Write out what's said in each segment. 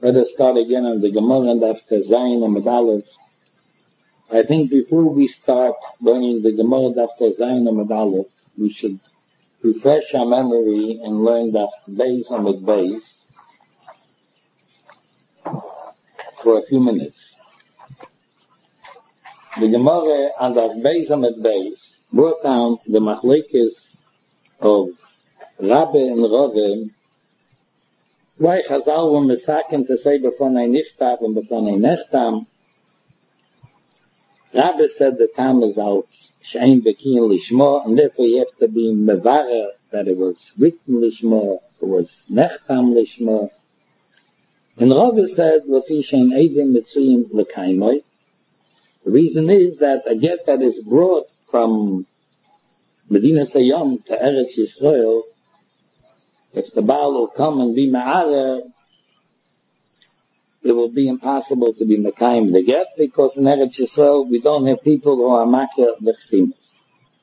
Let us start again on the Gemara and after Zayin and Medalef. I think before we start learning the Gemara and after Zayin and Medalef, we should refresh our memory and learn that Beis Amid Beis for a few minutes. The Gemara and that Beis Amid Beis brought down the machlekes of Rabbe and Rove. Why Chazal were misaken to say b'fonei nichtav and b'fonei nechtam. Rabbi said the tam is out she'ein bekiyin lishmo, and therefore you have to be mevarer that it was written lishmo, it was nechtam lishmo. And Rabbi said l'fi she'ein eidim mitzuyim l'kaimoi. The reason is that a get that is brought from Medina Sayom to Eretz Yisrael, if the Baal will come and be Ma'ara, it will be impossible to be Mekayim the get, because in Eretz Yisrael we don't have people who are Makir the Chsimus.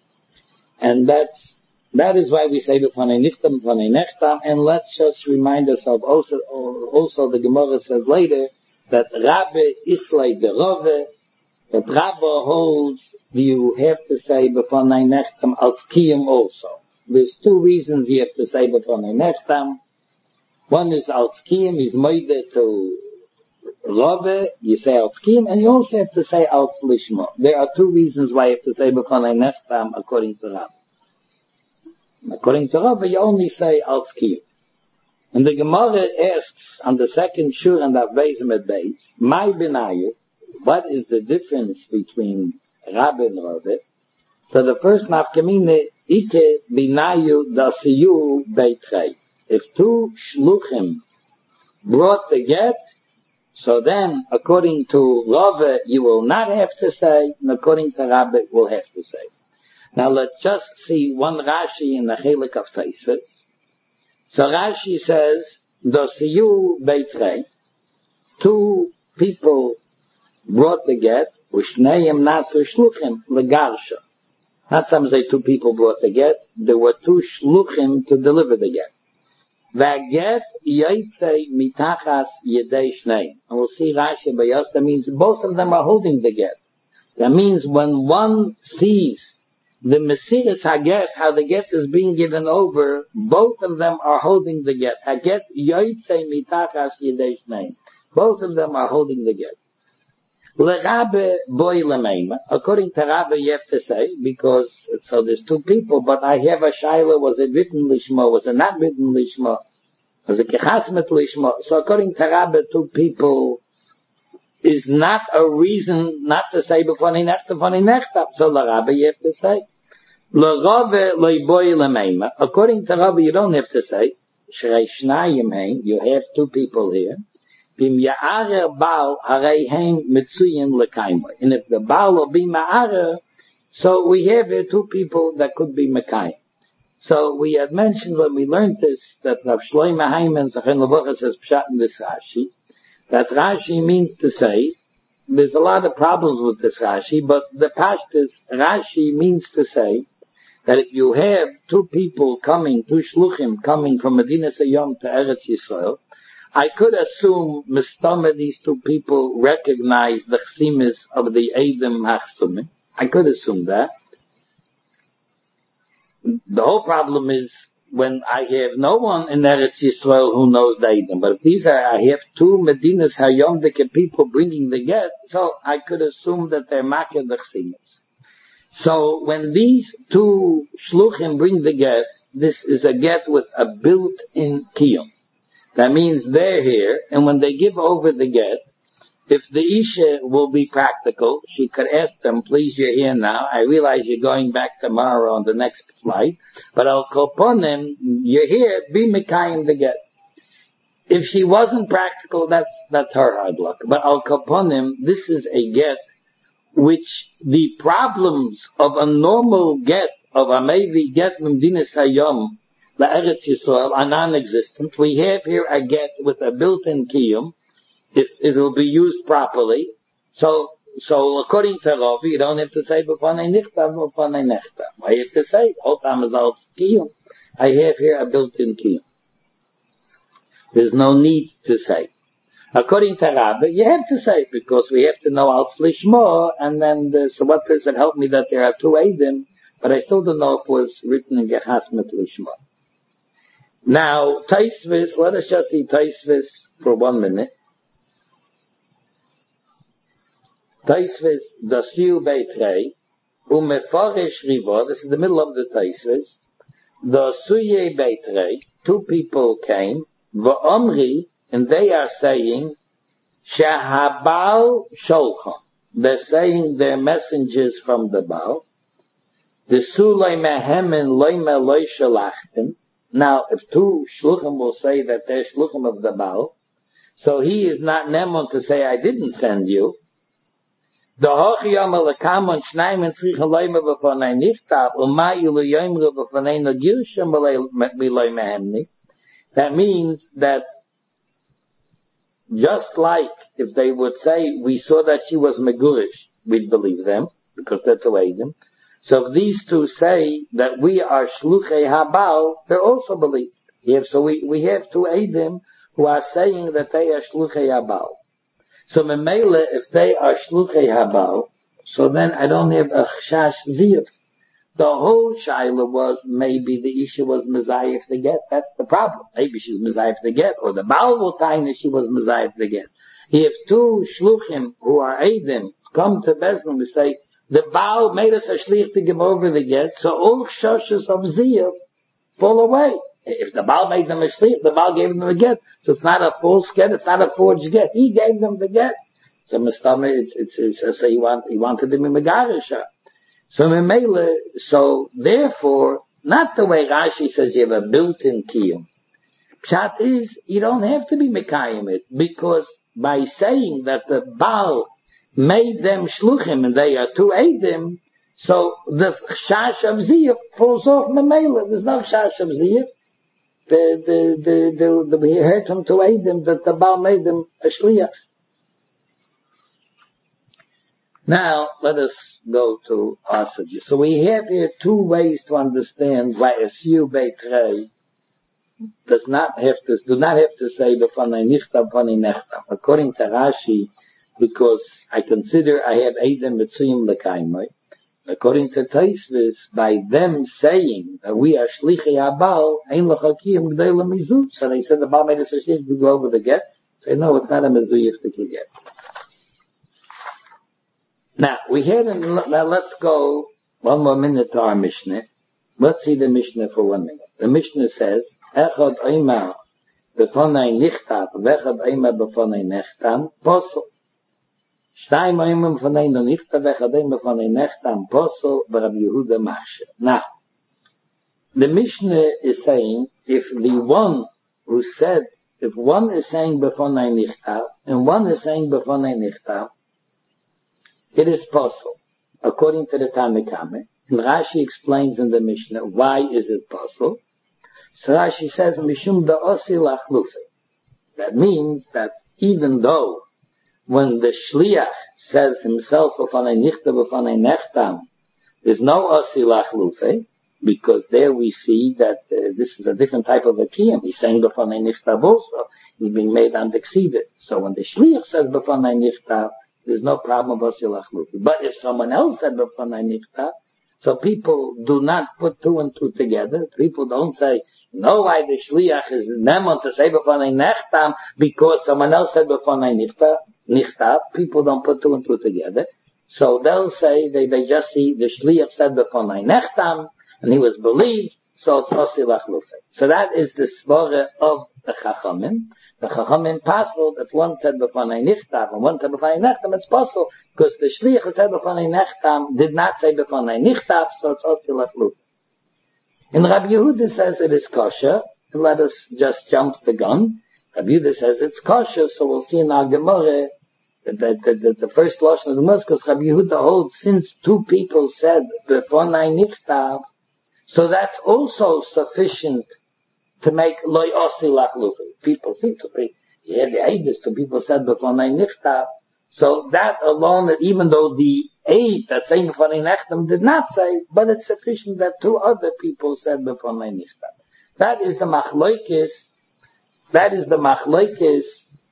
And that is why we say B'fanei Nichtam, B'fanei Nechtam, and let's just remind ourselves also the Gemara says later that Rabbe Islay the Rove, that Rabbe holds you have to say B'fanei Nechtam als Kiyum also. There's two reasons you have to say b'fonei nechtam. One is als kiyum, is moide to Rove, you say als kiyum, and you also have to say als lishma. There are two reasons why you have to say b'fonei nechtam according to Rave. According to Rave, you only say als kiyum. And the Gemara asks on the second shur and that Beis Amid Beis, my benayu, what is the difference between Rabbe and Rove? So the first nafkamine, Ike binayu dasiyu beitrei. If two shluchim brought the get, so then according to Rave you will not have to say, and according to Rabbe you will have to say. Now let's just see one Rashi in the Chelik of Tosfos. So Rashi says, dasiyu beitrei. Two people brought the get, ushneim nasu shluchim legarsha. Not some say two people brought the get. There were two shluchim to deliver the get. V'get yaitze mitachas yedei shnei. And we'll see Rashi Bayos. That means both of them are holding the get. That means when one sees the Mesiras Haget, how the get is being given over, both of them are holding the get. Haget yaitze mitachas yedei shnei. Both of them are holding the get. L'Rabbe boy l'meima. According to Rabbe, you have to say, because, so there's two people, but I have a shaila, was it written lishma, was it not written lishma, was it kechasmet lishma? So according to Rabbe, two people is not a reason not to say b'fonei nechtam. So l'Rabbe, you have to say. L'Rabbe boy l'meima. According to Rabbe, you don't have to say. Shrei shnayim hein, you have two people here. And if the Baal will be Ma'ara, so we have here two people that could be Mekayim. So we had mentioned when we learned this, that Rav Shlomo Hayman Zachin Levucha says Pshat in this Rashi, that Rashi means to say, there's a lot of problems with this Rashi, but the Pashtus, Rashi means to say, that if you have two people coming, two Shluchim coming from Medina Sayom to Eretz Yisrael, I could assume Mistama, these two people recognize the chsimis of the Eidim Hachsumim. I could assume that. The whole problem is when I have no one in Eretz Yisrael who knows the Eidim. But if I have two Medinas Hayomdike people bringing the get, so I could assume that they're makir the chsimis. So when these two shluchim bring the get, this is a get with a built-in kiyum. That means they're here, and when they give over the get, if the Isha will be practical, she could ask them, please, you're here now. I realize you're going back tomorrow on the next flight, but I'll call upon them, you're here, be Mekayim the get. If she wasn't practical, that's her hard luck. But I'll call upon them, this is a get which the problems of a normal get, of a maybe get Medina Sayom, the Eretz Yisrael, are non-existent. We have here a get with a built-in kiyum, if it will be used properly. So according to Rav, you don't have to say b'fonei nichtam, b'fonei nechtam. I have to say, Otam is al kiyum. I have here a built-in kiyum. There's no need to say. According to Rabbi, you have to say, because we have to know al Lishma, and then, so what does it help me that there are two Eidim, but I still don't know if it was written in Gechasmet Lishma. Now, Taisvis, let us just see Taisvis for 1 minute. Taisvis, Dasiu Beitrei, Umefarish Riva, this is the middle of the Taisvis, Dasuye Beitrei, two people came, Va'omri, and they are saying, Shehabal Sholchon. They're saying they're messengers from the Baal. The Sulay Mehemen Loime Loy Shalachtim. Now, if two Shluchim will say that they're Shluchim of the Baal, so he is not Nemon to say, I didn't send you. The Hochiyam Alakamon Shnaim and Tzricha Loime B'fonei Nichtav, Umayi L'yoimru B'fonei Nogirshim B'loi Mehemni. That means that just like if they would say, we saw that she was Megurish, we'd believe them, because they're to Eidim. So if these two say that we are Shluchei Habal, they're also believed. So we have two Eidim who are saying that they are Shluchei Habal. So Memele, if they are Shluchei Habal, so then I don't have a Chash Ziyuf. The whole Shaila was maybe the Isha was Messiah to get. That's the problem. Maybe she was Messiah to get, or the Baal will time that she was Messiah to get. If two Shluchim who are Eidim come to Bezdin and say, the Baal made us a Shlich to give over the get, so all Shoshes of Ziyuf fall away. If the Baal made them a Shlich, the Baal gave them a get. So it's not a false get, it's not a forged get. He gave them the get. So Mustama, so he wanted them in Megarisha. So therefore, not the way Rashi says you have a built-in kiyum. Pshat is, you don't have to be Mekayim it, because by saying that the Baal made them shluchim and they are two Eidim, so the Chash of Ziyuf falls off Memela. There's no Chash of Ziyuf. We heard from two Eidim that the Baal made them a Shliach. Now, let us go to our subject. So we have here two ways to understand why a Siu Beitrei do not have to say B'fanei Nichtav B'fanei Nechtav. According to Rashi, because I consider I have Eidem Mitzuyim L'kaimai. According to Taisvis, by them saying that we are Shlichei Habal, Ein L'chakiyim G'day L'mizu. So they said the Baal made us a Shlich to go over the get. Say, no, it's not a Mizuyich to get. Now, now let's go 1 more minute to our Mishnah. Let's see the Mishnah for 1 minute. The Mishnah says, Echad Oima B'fonei Nichtav, Vechad Oima B'fonei Nechtam, Posel. Shtayim Oima B'fonei Nichtav, Vechad Oima B'fonei Nechtam, Posel, B'Rab Yehuda Machshe. Now, the Mishnah is saying, if one is saying B'fonei Nichtav, and one is saying B'fonei Nichtav, it is possible, according to the Tanna Kameh. And Rashi explains in the Mishnah why is it possible. So Rashi says, Mishum da'osi lachlufe. That means that even though when the Shliach says himself B'fanei Nichtav B'fanei Nechtam, there's no osi lachlufe, because there we see that this is a different type of a kiyum. He's saying B'fanei Nichtav also. He's being made on the ksivit. So when the Shliach says B'fanei Nichtav, there's no problem of Osil Achlufi. But if someone else said B'fanei Nichtav, so people do not put two and two together. People don't say, no, why the Shliach is Nemon to say B'fanei Nechtam because someone else said B'fanei Nichtav. People don't put two and two together. So they'll say, they just see the Shliach said B'fanei Nechtam, and he was believed, so it's Osil Achlufi. So that is the svara of the Chachamim. The Chachamim passed, if one said B'fanei Nichtav and one said B'fanei Nechtam, it's possible, because the Shliach who said B'fanei Nechtam did not say B'fanei Nichtav, so it's Osil Achlufi. And Rabbi Yehuda says it is kosher, and let us just jump the gun. Rabbi Yehuda says it's kosher, so we'll see in our Gemara that the first Lashon of the Gemara, because Rabbi Yehuda holds, since two people said B'fanei Nichtav, so that's also sufficient to make loy osi lachlufi. People seem to be, the ages to people said B'fanei Nichtav. So that alone, even though the aid that's saying B'fanei Nechtam did not say, but it's sufficient that two other people said B'fanei Nichtav. That is the machlokes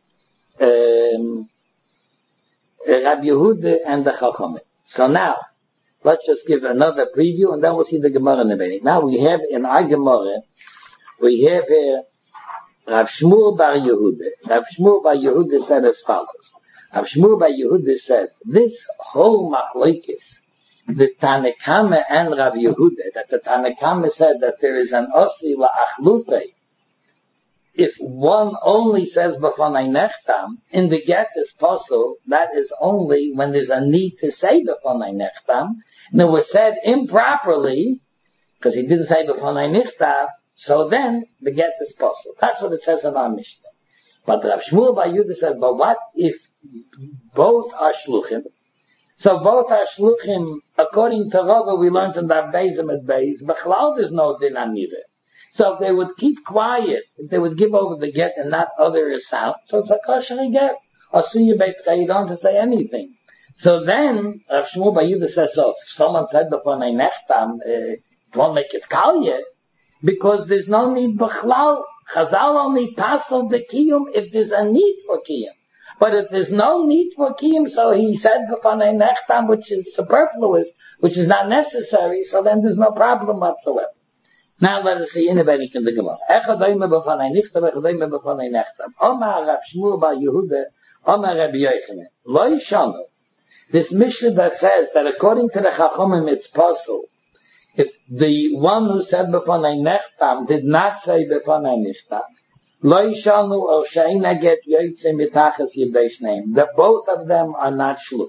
Rabbi Yehuda and the Chachamim. So now, let's just give another preview, and then we'll see the Gemara in a minute. Now we have in our Gemara, we have here Rav Shmuel bar Yehuda. Rav Shmuel bar Yehuda said as follows. Rav Shmuel bar Yehuda said, this whole machlokes, the Tanakama and Rav Yehuda, that the Tanakama said that there is an osi la'achlufe, if one only says b'fanai nechtam, in the get is possible, that is only when there's a need to say b'fanai nechtam, and it was said improperly, because he didn't say b'fanai nechtam, so then the get is possible. That's what it says in our Mishnah. But Rav Shmuel bar Yehuda said, but what if both are shluchim? So both are shluchim, according to Rava, we learned in that Beizim at Beiz, Bechlal there's no din amire. So if they would keep quiet, if they would give over the get and not utter a sound, so it's a kosher get. Asuya beit you don't have to say anything. So then, Rav Shmuel bar Yehuda says, so if someone said before nei nechtam, don't make it kal yet, because there's no need b'chlal. Chazal only pass on the kiyum if there's a need for kiyum. But if there's no need for kiyum, so he said before nei nechtam, which is superfluous, which is not necessary, so then there's no problem whatsoever. Now let us see innovating in the Gemara. Echadayme b'fanei nichtam, echadayme b'fanei nechtam. Omar Rav Shmuel bar Yehuda, Omar Rabbi Yochanan. Lo yishanu. This Mishnah that says that according to the Chachamim it's possible, if the one who said b'fanei nechtam did not say b'fanei nichtam, lo yishanu or she'ina get yoytze mitachas yidei shneim, that both of them are not shluchim.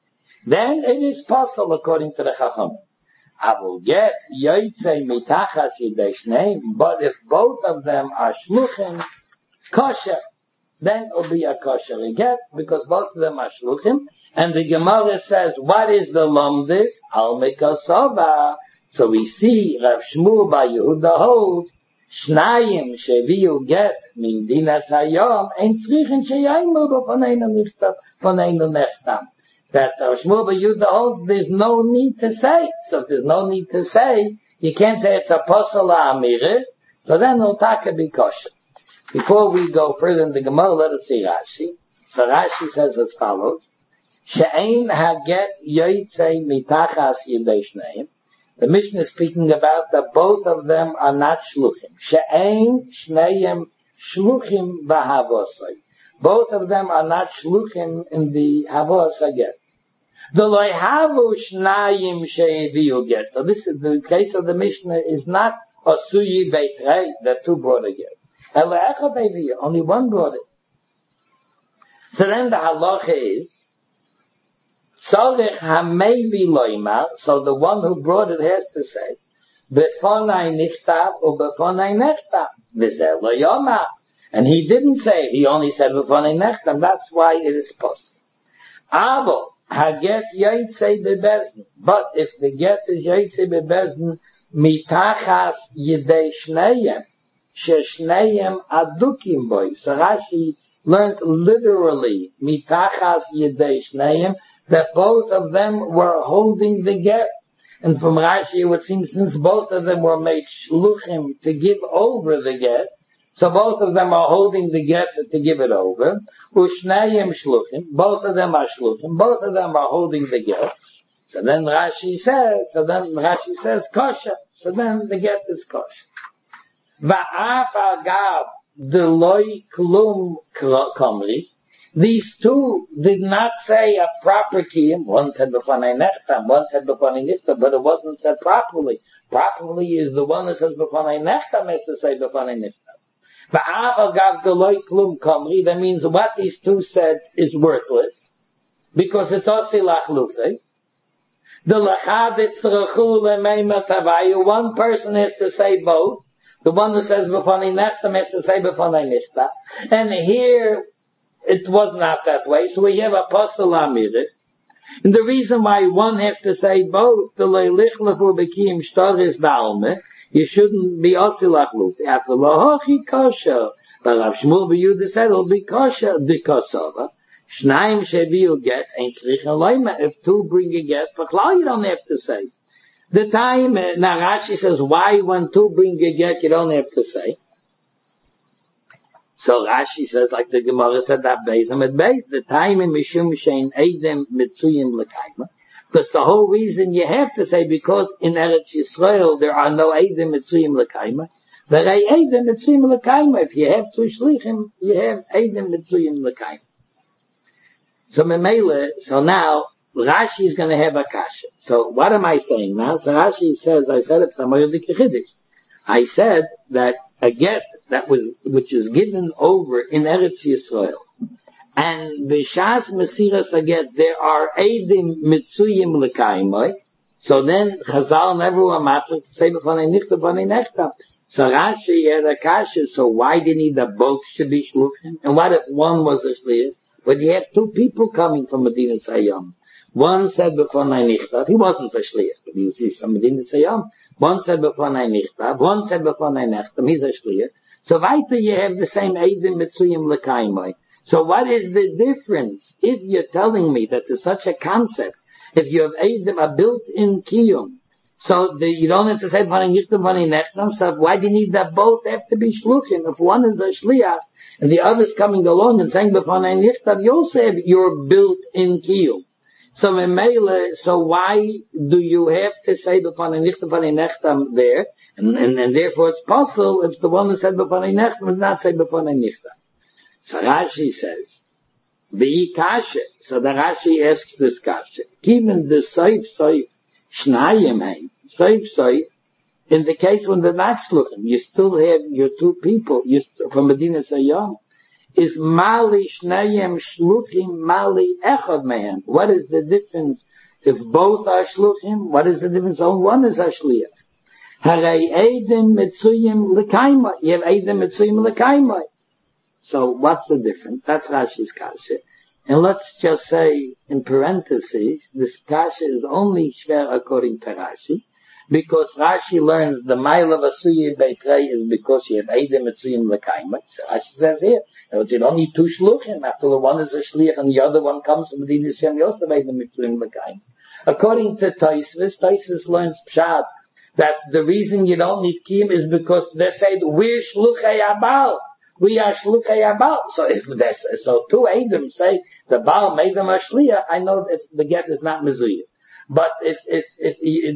Then it is possible according to the Chachamim. I will get yoytze mitachas yidei shneim, but if both of them are shluchim, kosher, then it will be a kosher get, because both of them are shluchim. And the Gemara says, what is the lomdis? Al mikosova. So we see Rav Shmuel bar Yehuda holds, Shnayim sheviu get min dinas hayom, ein tzrichen sheyaymu b'faneinu nichtam, faneinu nechtam. That Rav Shmuel bar Yehuda holds, there's no need to say. So if there's no need to say, you can't say it's apostle amire, so then it'll taka be kosher. Before we go further in the Gemara, let us see Rashi. So Rashi says as follows, She'ein haget yoytze mitachas yidei shneim. The Mishnah is speaking about that both of them are not shluchim. She'ein shneim shluchim b'havosai. Both of them are not shluchim in the havosai get. The loyhavu shnayim she'eviu get. So this is the case of the Mishnah is not asuyi beit rei, that two brought a get. Ela echad eviu, only one brought it. So then the halacha is, Tzorech hamevi loimar, so the one who brought it has to say, Befonai nichtav or befonai nechtav, v'zeh lo yomar. And he didn't say, he only said befonai nechtav, that's why it is possible. Avo, haget yoytze bebezn, but if the get is yoytze bebezn, mitachas yidei shneim, sheshneim adukim boy. So Rashi learned literally, mitachas yidei shneim, that both of them were holding the get. And from Rashi it would seem since both of them were made shluchim to give over the get, so both of them are holding the get to give it over. Ushnayim shluchim, both of them are shluchim, both of them are holding the get. So then Rashi says kosher. So then the get is kosher. Va'af agav deloy klum kamri. These two did not say a proper kiyum. One said b'fanei nechtam, one said b'fanei niftam, but it wasn't said properly. Properly is the one that says b'fanei nechtam has to say b'fanei niftam. Va'av agav deloy klum kamri, that means what these two said is worthless, because it's osi lachlufe. The lachad itzrachu lemeimah tavayu, one person has to say both. The one that says b'fanei nechtam has to say b'fanei niftam. And here, it was not that way, so we have apostle amire. And the reason why one has to say both, the leilichlefu bekim shtaris dalme, you shouldn't be osilachlufi. After lahochi kosher, but Rav Shmuel bar Yehuda said it'll be kosher, the kosova. Shnaim sheviu get, ain't tzrichen loima. If two bring a get, b'chlal you don't have to say. The time, now Rashi says, why when two bring a get, you don't have to say. So Rashi says, like the Gemara said, that Beis Amid Beis, the time in Mishum Shein Eidem Mitzuyim L'Kaima. Because the whole reason you have to say, because in Eretz Yisrael there are no Eidem Mitzuyim L'Kaima. But Eidem Mitzuyim L'Kaima, if you have two Shlichim, you have Eidem Mitzuyim L'Kaima. So Memele, so now, Rashi is going to have a kasha. So what am I saying now? So Rashi says, I said it somewhere in the Kiddush. I said that a get which is given over in Eretz Yisrael, and b'shas mesiras a get, there are eidim mitzuyim l'kaimoi. So then Chazal never were matzah to say b'fanei nichta b'fanei nechta. So Rashi had a kasha. So why didn't he that both should be shluchim? And what if one was a shliach? But you have two people coming from Medina Sayyam. One said b'fanei nichta. He wasn't a shliach, but he was from Medina Sayyam. One said b'fanei nichta. One said b'fanei nechta. He's a shliach. So weiter you have the same eidim mitzuyim l'kaimai. So what is the difference if you're telling me that there's such a concept? If you have eidim, a built-in kiyum, so you don't have to say b'fanei nichta, b'fanei nechta. So why do you need that both have to be shluchim? If one is a shliach and the other's coming along and saying b'fanei nichta, you also have your built-in kiyum. So why do you have to say b'fanei nichta, b'fanei nechta there? And therefore it's possible if the one who said b'fanei nechta does not say b'fanei nichta. So Rashi says, v'yi kasha. So the Rashi asks this kasha. Even the soif shnayim hein. Soif, in the case when they're not shluchim, you still have your two people, from Medina Sayyam, is mali shnayim shluchim, mali echad mehem. What is the difference if both are shluchim? What is the difference? Only one is a shliach. Harei eidim mitzuyim l'kaimai. You have eidim mitzuyim l'kaimai. So what's the difference? That's Rashi's kasha. And let's just say, in parentheses, this kasha is only shver according to Rashi, because Rashi learns the mile of Asuyi Beitrei is because you have eidim mitzuyim l'kaimai. So Rashi says here, you don't need two shluchim. After the one is a shliach and the other one comes from the Yishem, you also have eidim mitzuyim l'kaimai. According to Tosfos learns pshat, that the reason you don't need kiyum is because they say we're shluchei abal. We are shluchei abal. So if so two eidim say the Baal made them a shliach, I know that the get is not mezuyah. But if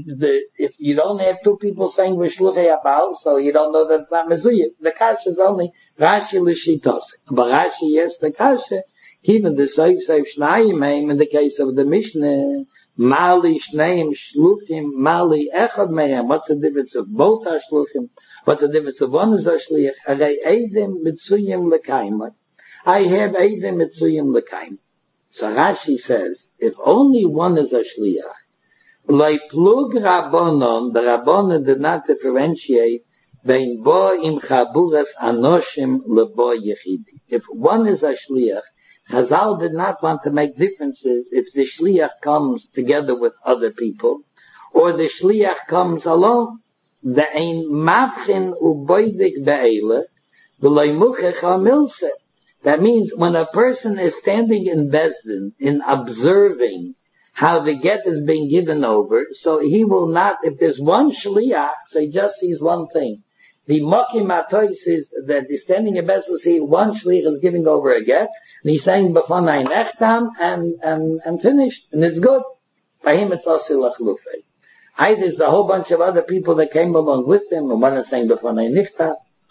you don't have two people saying we're shluchei abal, so you don't know that it's not mezuyah. The kasha is only Rashi l'shitos. But Rashi, yes, the kasha, even the soif shnayim in the case of the Mishnah, Mali shneim shluchim, mali echad mehem. What's the difference of both are shluchim? What's the difference of one is a shliach? Harei eidim mitzuyim l'kaimai. I have eidim mitzuyim l'kaimai. So Rashi says, if only one is a shliach, like plug rabbonon, the rabbonon did not differentiate bein bo im chaburas anoshim lebo yechidi. If one is a shliach, Chazal did not want to make differences if the shliach comes together with other people, or the shliach comes alone. The ein mavchin uboidik be'ele, v'loi muchech ha-milse. That means when a person is standing in Bezdin, in observing how the get is being given over, so he will not, if there's one shliach, so he just sees one thing. The Mokim Atoy says that the standing in Bezdin will see one shliach is giving over a get, and he's saying b'fanei nechtam and finished, and it's good. By him it's also lachlufei. Either there's a whole bunch of other people that came along with him, and one is saying b'fanei nechtam.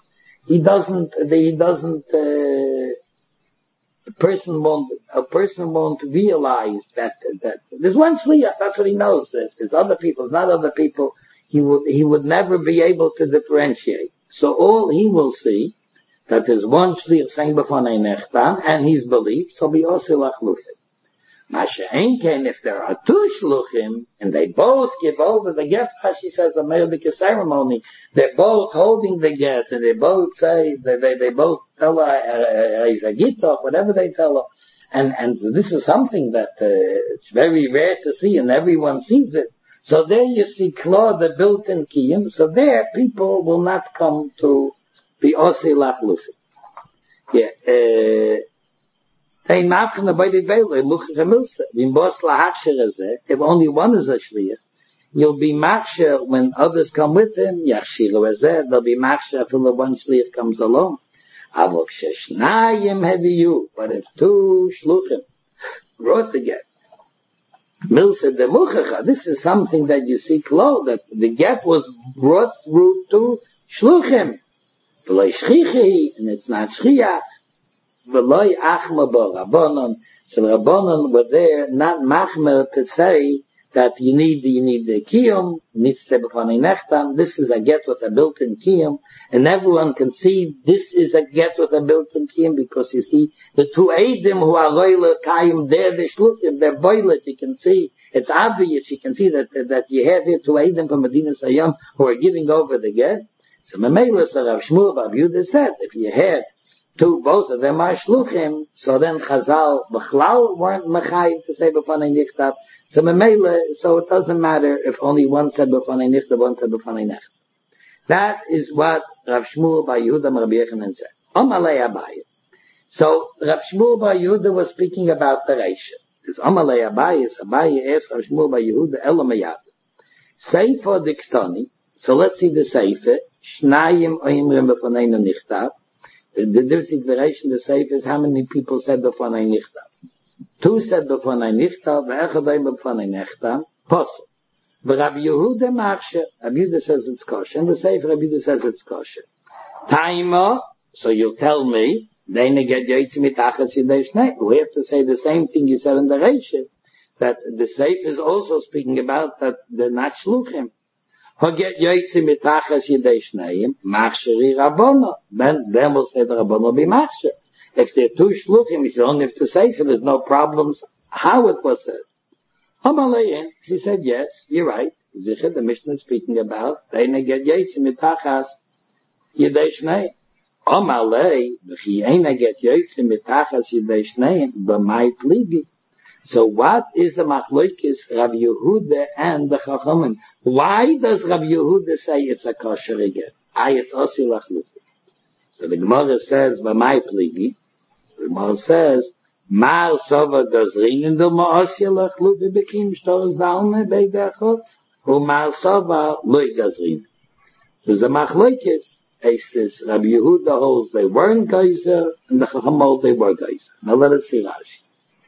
A person won't realize that there's one shliach. That's what he knows. If there's other people, not other people, he would never be able to differentiate. So all he will see that there's one shliach saying b'fanei nechtam, and he's believed, so be also lachlufei. Masha Einken, if there are two shluchim, and they both give over the get, Rashi says a Meldik ceremony, they're both holding the get, and they both say, they both tell her, he's a gitoch, whatever they tell her, and this is something that, it's very rare to see, and everyone sees it. So there you see Klor, the built-in kiyum, so there people will not come to be osi lachlufei. Yeah, if only one is a shliach, you'll be machsher when others come with him. They'll be machsher until the one shliach comes along. Avok sheshnayim heviyu, but if two shluchim brought the get, milsa de muchacha, this is something that you see close, that the get was brought through two shluchim. V'loi shchichi, and it's not shchiach. V'loi achma bo rabbanon. So the rabbanon were there, not machmer to say that you need the kiyum, needs to be b'fanei nechtam. This is a get with a built-in kiyum, and everyone can see this is a get with a built-in kiyum, because you see the two eidim who are roile kayim, they're the shluchim, they're boilet, you can see, it's obvious, you can see that you have here two eidim from Medina Sayyam who are giving over the get. So Memela said, Rav Shmuel Bar Yehuda said, if you had two, both of them are shluchim, so then Chazal B'chlal weren't mechayim to say b'fanei nichtav. So Memela, so it doesn't matter if only one said b'fanei nichtav, one said b'fanei nechtav. That is what Rav Shmuel Bar Yehuda Rabbi Yechanan said. Amalei Abaye. So Rav Shmuel Bar Yehuda was speaking about the Reisha. Because Amalei Abaye asked Rav Shmuel Bar Yehuda Elamayad. Sefer Diktoni. So let's see the Sefer. Shnayim oimrim b'faneinu nichtav. The difference in the the Sefer is how many people said b'fanei nichtav. Two said b'fanei nichtav, ve'echad oim b'fanei nechtav. Possible. But Rabbi Yehuda Machshe, Rabbi Yehuda says it's kosher, and the Sefer Rabbi Yehuda says it's kosher. Taima, so you'll tell me, they get yoytzi mitachas yidei shnei. We have to say the same thing you said in the Reisha, that the Sefer is also speaking about that they're not shluchim. Get yoytzi mitachas yidei shnei, machsheri rabbono. Then we'll say the rabbono be machsher. If they're two shluchim, you don't have to say so. There's no problems how it was said. Amalein, she said, yes, you're right. Zichah, the Mishnah is speaking about, they get yoytzi mitachas yidei shnei. Amalei, v'chi eina get yoytzi mitachas yidei shnei, b'mai pligi. So what is the machlokes Rabbi Yehuda and the Chachamim? Why does Rabbi Yehuda say it's a kosher get? Ayat osi lachlufi. So the Gemara says, b'mai pligi. So the Gemara says, Mar sova does ringen do ma'osi lachlufi bekim shtoros dalme beidachot, or Mar sova loy does ringen. So the machlokes is Rabbi Yehuda holds they weren't geyser, and the Chacham holds they were geyser. Now let us see Rashi.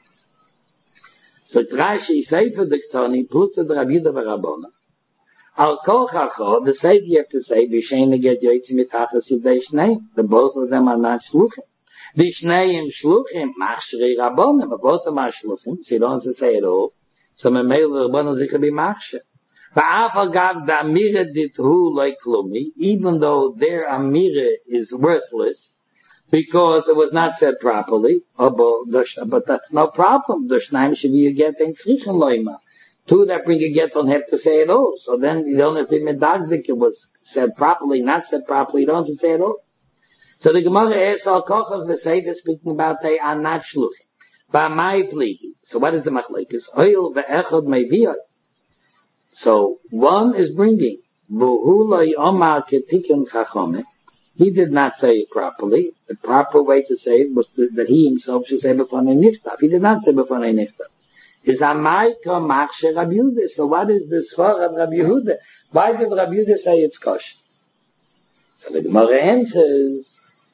So Rashi Sefer Diktoni plutzed Rabbi Yehuda v'Rabbona. Al kol chacho, the Sefer you have to say, v'shein get yoytzi mitachas yidei shnei. The both of them are not shluchim. V'shneim shluchim, machsheri Rabbonim, but both of them are shluchim, so you don't have to say it all. So Memel Rabbonim zicha be machsher. V'af agav the amira dithu like klumi, even though their amira is worthless, because it was not said properly, but that's no problem. The shnaim should be a get and tzrichen loima. Two that bring a get don't have to say it all. So then you don't have to medagdik. It was said properly, not said properly. You don't have to say it all. So the Gemara asks all kochos the Sefer speaking about they are not shluchim. B'mai pligi. So what is the machlekes? Oil ve'echad meiviyot. So one is bringing v'hu lo yomar ketiken chachome. He did not say it properly. The proper way to say it was that he himself should say b'fanei nichtav. He did not say b'fanei nichtav. Is Amaika Machsher Rabbi Yehuda. So what is the svar of Rabbi Yehuda? Why did Rabbi Yehuda say it's kosher? So the Gemara answers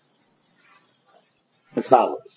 as follows.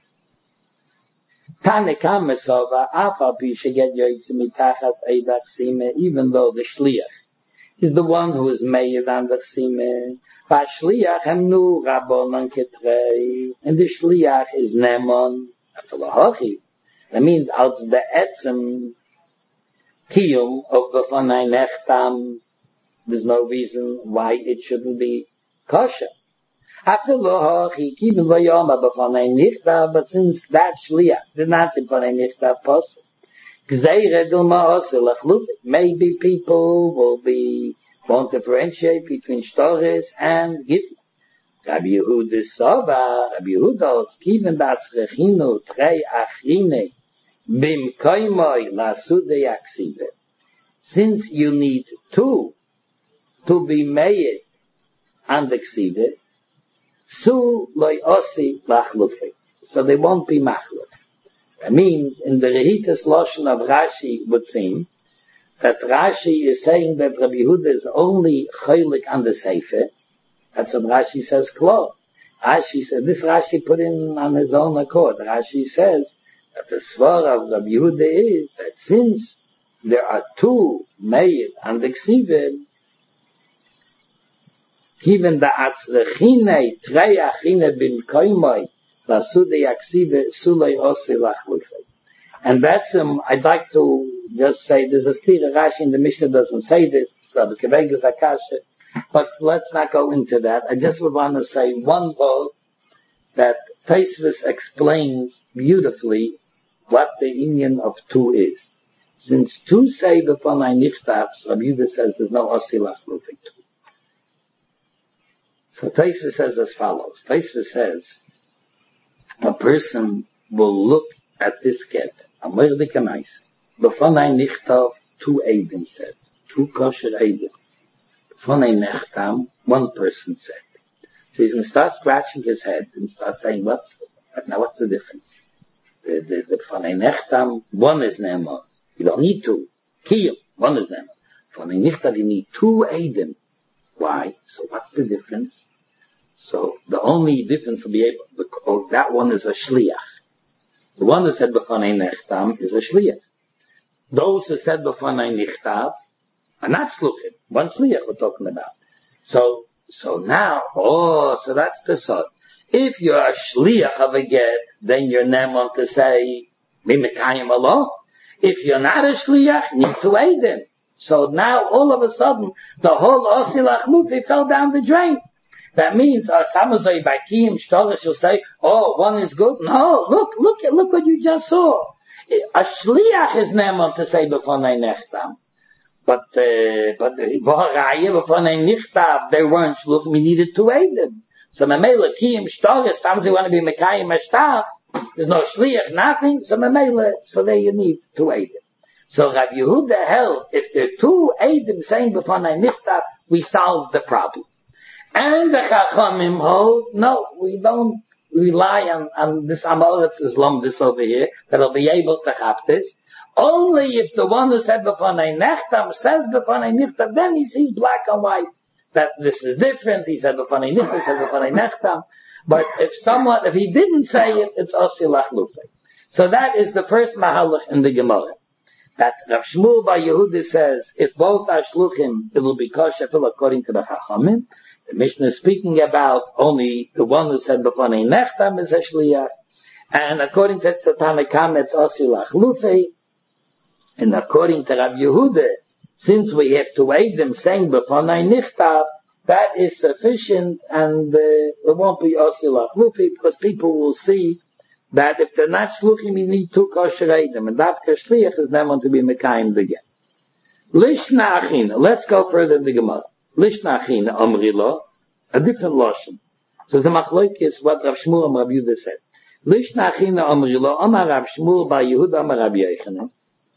Tanekam Mesova Afal Pi Sheget Yoytzi Mitachas Eidach Sime, even though the Shliach is the one who is made on the Sime. Vashliach Hemnu Rabbonon Ketrei, and the Shliach is Nemon Afalahachi. That means out of the etzem kiyum of the b'fanei nechtam, there's no reason why it shouldn't be kosher. Afalahachi even though yoma b'fanei nichtav, but since that shliach did not say b'fanei nichtav possible, gzeire del ma'aseh lachlufi. Maybe people won't differentiate between shtoris and gittin. Rabbi Yehuda Sova, Rabbi Yehuda Kiven Batzrechinu Trei Achrine Bim Koimoi Lasude Yaksive. Since you need two to be made and Ksive, Su Loi Osi Lachlufi. So they won't be Machluf. That means in the Rehitas Loshen of Rashi would seem that Rashi is saying that Rabbi Yehuda is only Chaylik on the Sefer. That's what Rashi says, Klo. Rashi said, this Rashi put in on his own accord. Rashi says that the svara of Rabbi Yehuda is that since there are two Meir and the Ksivim, given the Atzrechine, Trei Achine bin Koimoi, Lasude Yaksive, Sulei Ose Lachlufei. And that's, I'd like to just say, there's a stira Rashi in the Mishnah doesn't say this, so the Kevegas Akasha, but let's not go into that. I just would want to say one word that Tosfos explains beautifully what the union of two is. Since two say b'fanai nichtav, Rabbi Yehuda says there's no osilach lufei two. So Tosfos says as follows. Tosfos says a person will look at this get, amir dikamais, b'fanai nichtav, two eidim said, two kosher eidim. B'fanai nechtam, one person said. So he's going to start scratching his head and start saying, what's the difference? The b'fanai nechtam, one is nema. You don't need two. Kiyum, one is nema. B'fanai nichtav, you need two eidim. Why? So what's the difference? So the only difference will be able, that one is a shliach. The one who said b'fanai nechtam is a shliach. Those who said b'fanai nichtav are not shluchim. One shliach we're talking about. So now, so that's the sod. If you're a shliach of a get, then you're nemon to say, mimekayim alone. If you're not a shliach, you need to aid him. So now, all of a sudden, the whole osilach lufi fell down the drain. That means, samazoi bakim shtorish will say, one is good. No, look what you just saw. A shliach is nemon to say b'fanai nechtam. But b'fanai nichtav, they weren't shluchim, we needed to aid them. So memela kiyim shtorish, sometimes they want to be mekayim ashtar, there's no shliach, nothing, so memela, so there you need to aid them. So Rabbi Yehuda held, if there are two aidim saying b'fanai nichtav, we solved the problem. And the Chachamim hold, no, we don't rely on this Amoritz Islam, this over here, that'll be able to have this. Only if the one who said b'fanai nechtam says b'fanai nichtam, then he sees black and white that this is different. He said b'fanai nichtam, he said b'fanai nechtam. But if he didn't say it, it's osilach lufei. So that is the first mahalach in the Gemara. That Rav Shmuel bar Yehuda says, if both are shluchim, it will be kosher according to the Chachamim. The Mishnah is speaking about only the one who said b'fanai nechtam is a shliach, and according to Tanna Kamma it's osilach lufei, and according to Rabbi Yehuda, since we have to aid them saying b'fanai nichtav, that is sufficient, and it won't be osilach lufei, because people will see that if they're not shluchim, you need two kosher eidim, and that shliach is not going to be mekayim again. Lishna achina, let's go further in the Gemara. Lishna achina amrilo, a different lashon. So the machloek is what Rav Shmuel and Rabbi Yehuda said. Lishna achina amrilo, Amar Rav Shmuel bar Yehuda, Amar Rabbi Yochanan,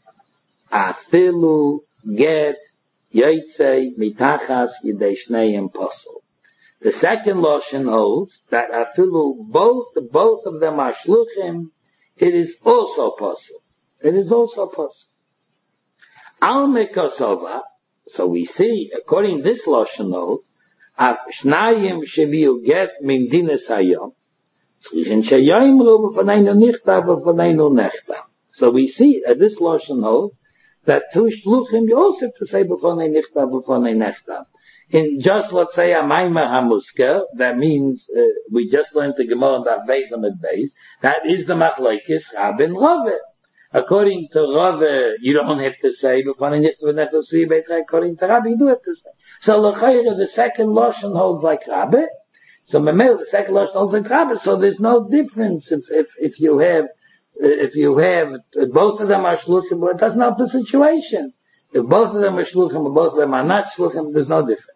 afilu get yotzei mitachas yidei shneim posel. The second lashon holds that afilu both of them are shluchim, it is also posel. It is also posel. Al mekosova, so we see, according to this lashon holds, af shnayim sheviu get min dinas hayom, tzrichin sheyomru b'faneinu nichtav b'faneinu nechtav. So we see, this lashon holds, that two shluchim you also have to say b'fanei nichtav b'fanei nechtav. In just, let's say, a maimah hamusker, that means, we just learned the Gemara about Beis Amid Beis, that is the machlokes Rab and Rava. According to Rava, you don't have to say b'fanei nichtav b'nechtav suyi b'etrei. According to Rabbi, you do have to say. So l'chayra, the second lashon holds like Rabbi. So memel, the second lashon holds like Rabbi. So there's no difference if you have both of them are shluchim, but it doesn't help the situation. If both of them are shluchim, but both of them are not shluchim, there's no difference.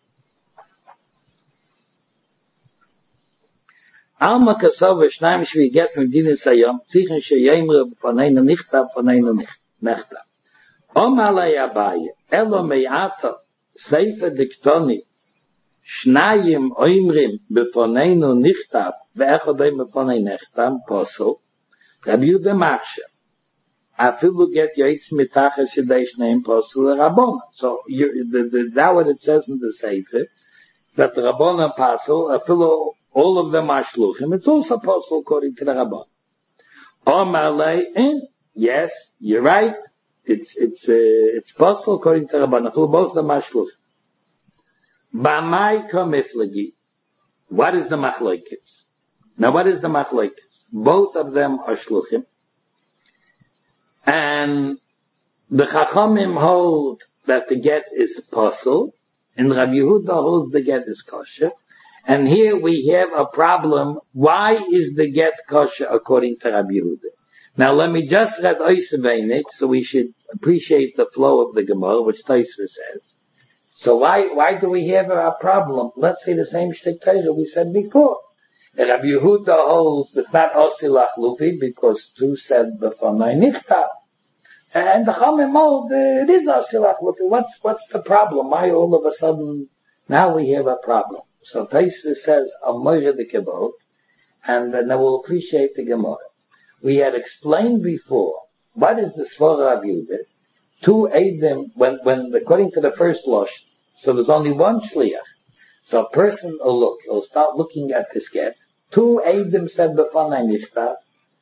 Alma kasov v'shnayim shvi get from dinis hayom, tzichen sheyemre b'faneinu nichtav b'faneinu nechtav. Omalei Abaye, elo me'ata seifer diktoni, shnayim oimrim b'faneinu nichtav, ve'echad oim b'faneinu nechtav, posel, Rabbi Yehuda Marsha. Afilu get yaitz mitachas yidei shneim posel Rabbona. So that what it says in the Sefer, that the Rabbona posel, afilu all of them are shluchim, it's also possible according to the Rabban. Amalei, yes, you're right. It's possible according to the Rabban. Both of them are shluchim. B'mai kamiflagi. What is the machlokes? Now, what is the machlokes? Both of them are shluchim, and the Chachamim hold that the get is possible, and Rabbi Yehuda holds the get is kosher. And here we have a problem. Why is the get kosher according to Rabbi Yehuda? Now let me just read Oiseveinik, so we should appreciate the flow of the Gemara, which Tosfos says. So why do we have a problem? Let's say the same shtick Torah we said before. Rabbi Yehuda holds it's not osilach lufi because two said b'fanai nichtav. And the Chachamim hold it is osilach lufi. What's the problem? Why all of a sudden now we have a problem? So Tosfos says Amoyre the Kebot, and then we'll appreciate the Gemara. We had explained before what is the Svara of Yehuda. Two Eidim, when according to the first Losh, so there's only one Shliach. So a person will start looking at this get. Two Eidim said b'fanai nichtav.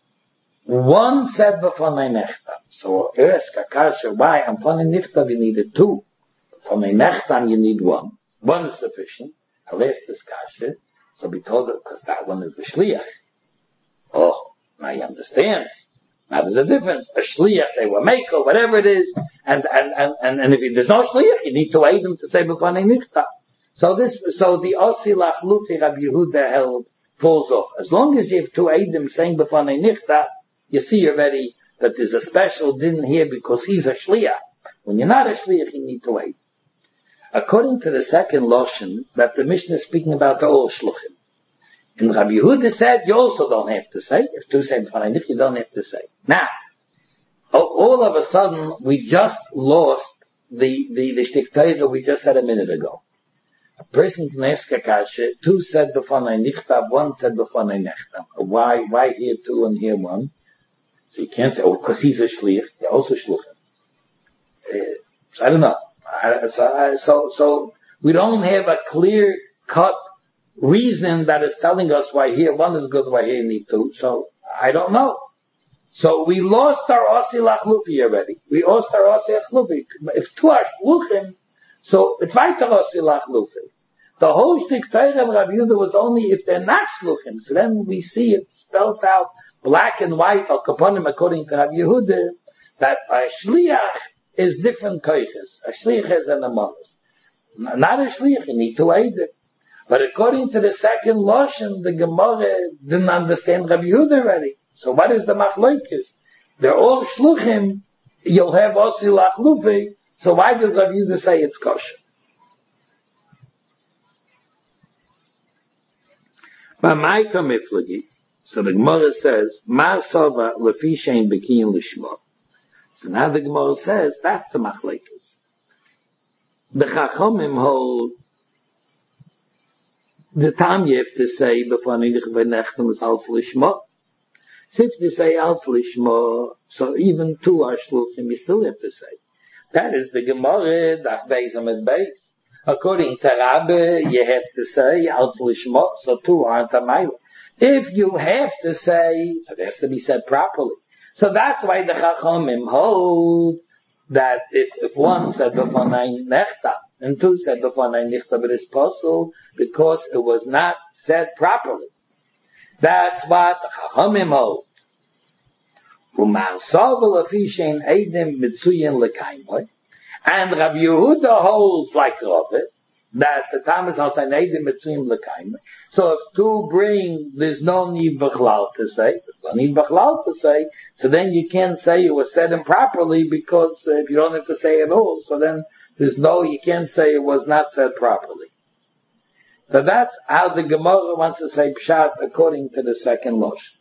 One said b'fanai nechtav. So ask Akasha, why? I'm b'fanai nichtav you needed two. B'fanai nechtav you need one. One is sufficient. I'll ask this Kasha. So we told her, because that one is the Shliach. Oh, now you understand. Now there's a difference. A shliach, they were maker, whatever it is, and if there's no shliach, you need to aid them to say b'fanei nichtav. So the osilach lufi Rabbi Yehuda held falls off. As long as you have two aidim saying b'fanei nichtav, you see already that there's a special din here because he's a shliach. When you're not a shliach, you need to aid. According to the second lashon that the Mishnah is speaking about the all shluchim. And Rabbi Yehuda said, you also don't have to say. If two say b'fanei nichtav, you don't have to say. Now, all of a sudden, we just lost the shtick Torah we just said a minute ago. A person can ask a kasha, two said b'fanei nichtav, one said b'fanei nechtav. Why here two and here one? So you can't say, because he's a shliach, they're also shluchim. So I don't know. So we don't have a clear cut reason that is telling us why here one is good, why here you need two. So I don't know. So we lost our osilach lufi already. We lost our osilach lufi. If two are shluchim, so it's weiter osilach lufi. The whole shtick Torah of Rabbi Yehuda was only if they're not shluchim. So then we see it spelled out black and white al kaponim according to Rabbi Yehuda that a shliach is different koiches. A shliach is an amonis. Not a shliach, you need to aid it. But according to the second lashon, the Gemara didn't understand Rabbi Yehuda already. So what is the machlokes? They're all shluchim. You'll have osilach lufi. So why does Rabbi Yehuda say it's kosher? B'mai kamiflagi. So the Gemara says, "Ma sova lefi shein bekiyin lishma." So now the Gemara says that's the machlokes. The Chachamim hold the time you have to say before nidich v'nechtem is als lishma. So if you say als lishma, so even two are shluchim, you still have to say. That is the Gemara, daf beis amid beis. According to Rabbi, you have to say als lishma, so two aren't a mile. If you have to say, so it has to be said properly. So that's why the Chachamim hold that if one said b'fanei nechtav and two said b'fanei nichtav, it is possible because it was not said properly. That's what the Chachamim hold. And Rabbi Yehuda holds like Rabbi that the Tamas Hasan Eidim Mitzuyim L'Kaim. So if two bring, there's no need B'chlal to say. There's no need B'chlal to say. So then you can't say it was said improperly because if you don't have to say it all, so then you can't say it was not said properly. So that's how the Gemara wants to say Pshat according to the second Losh.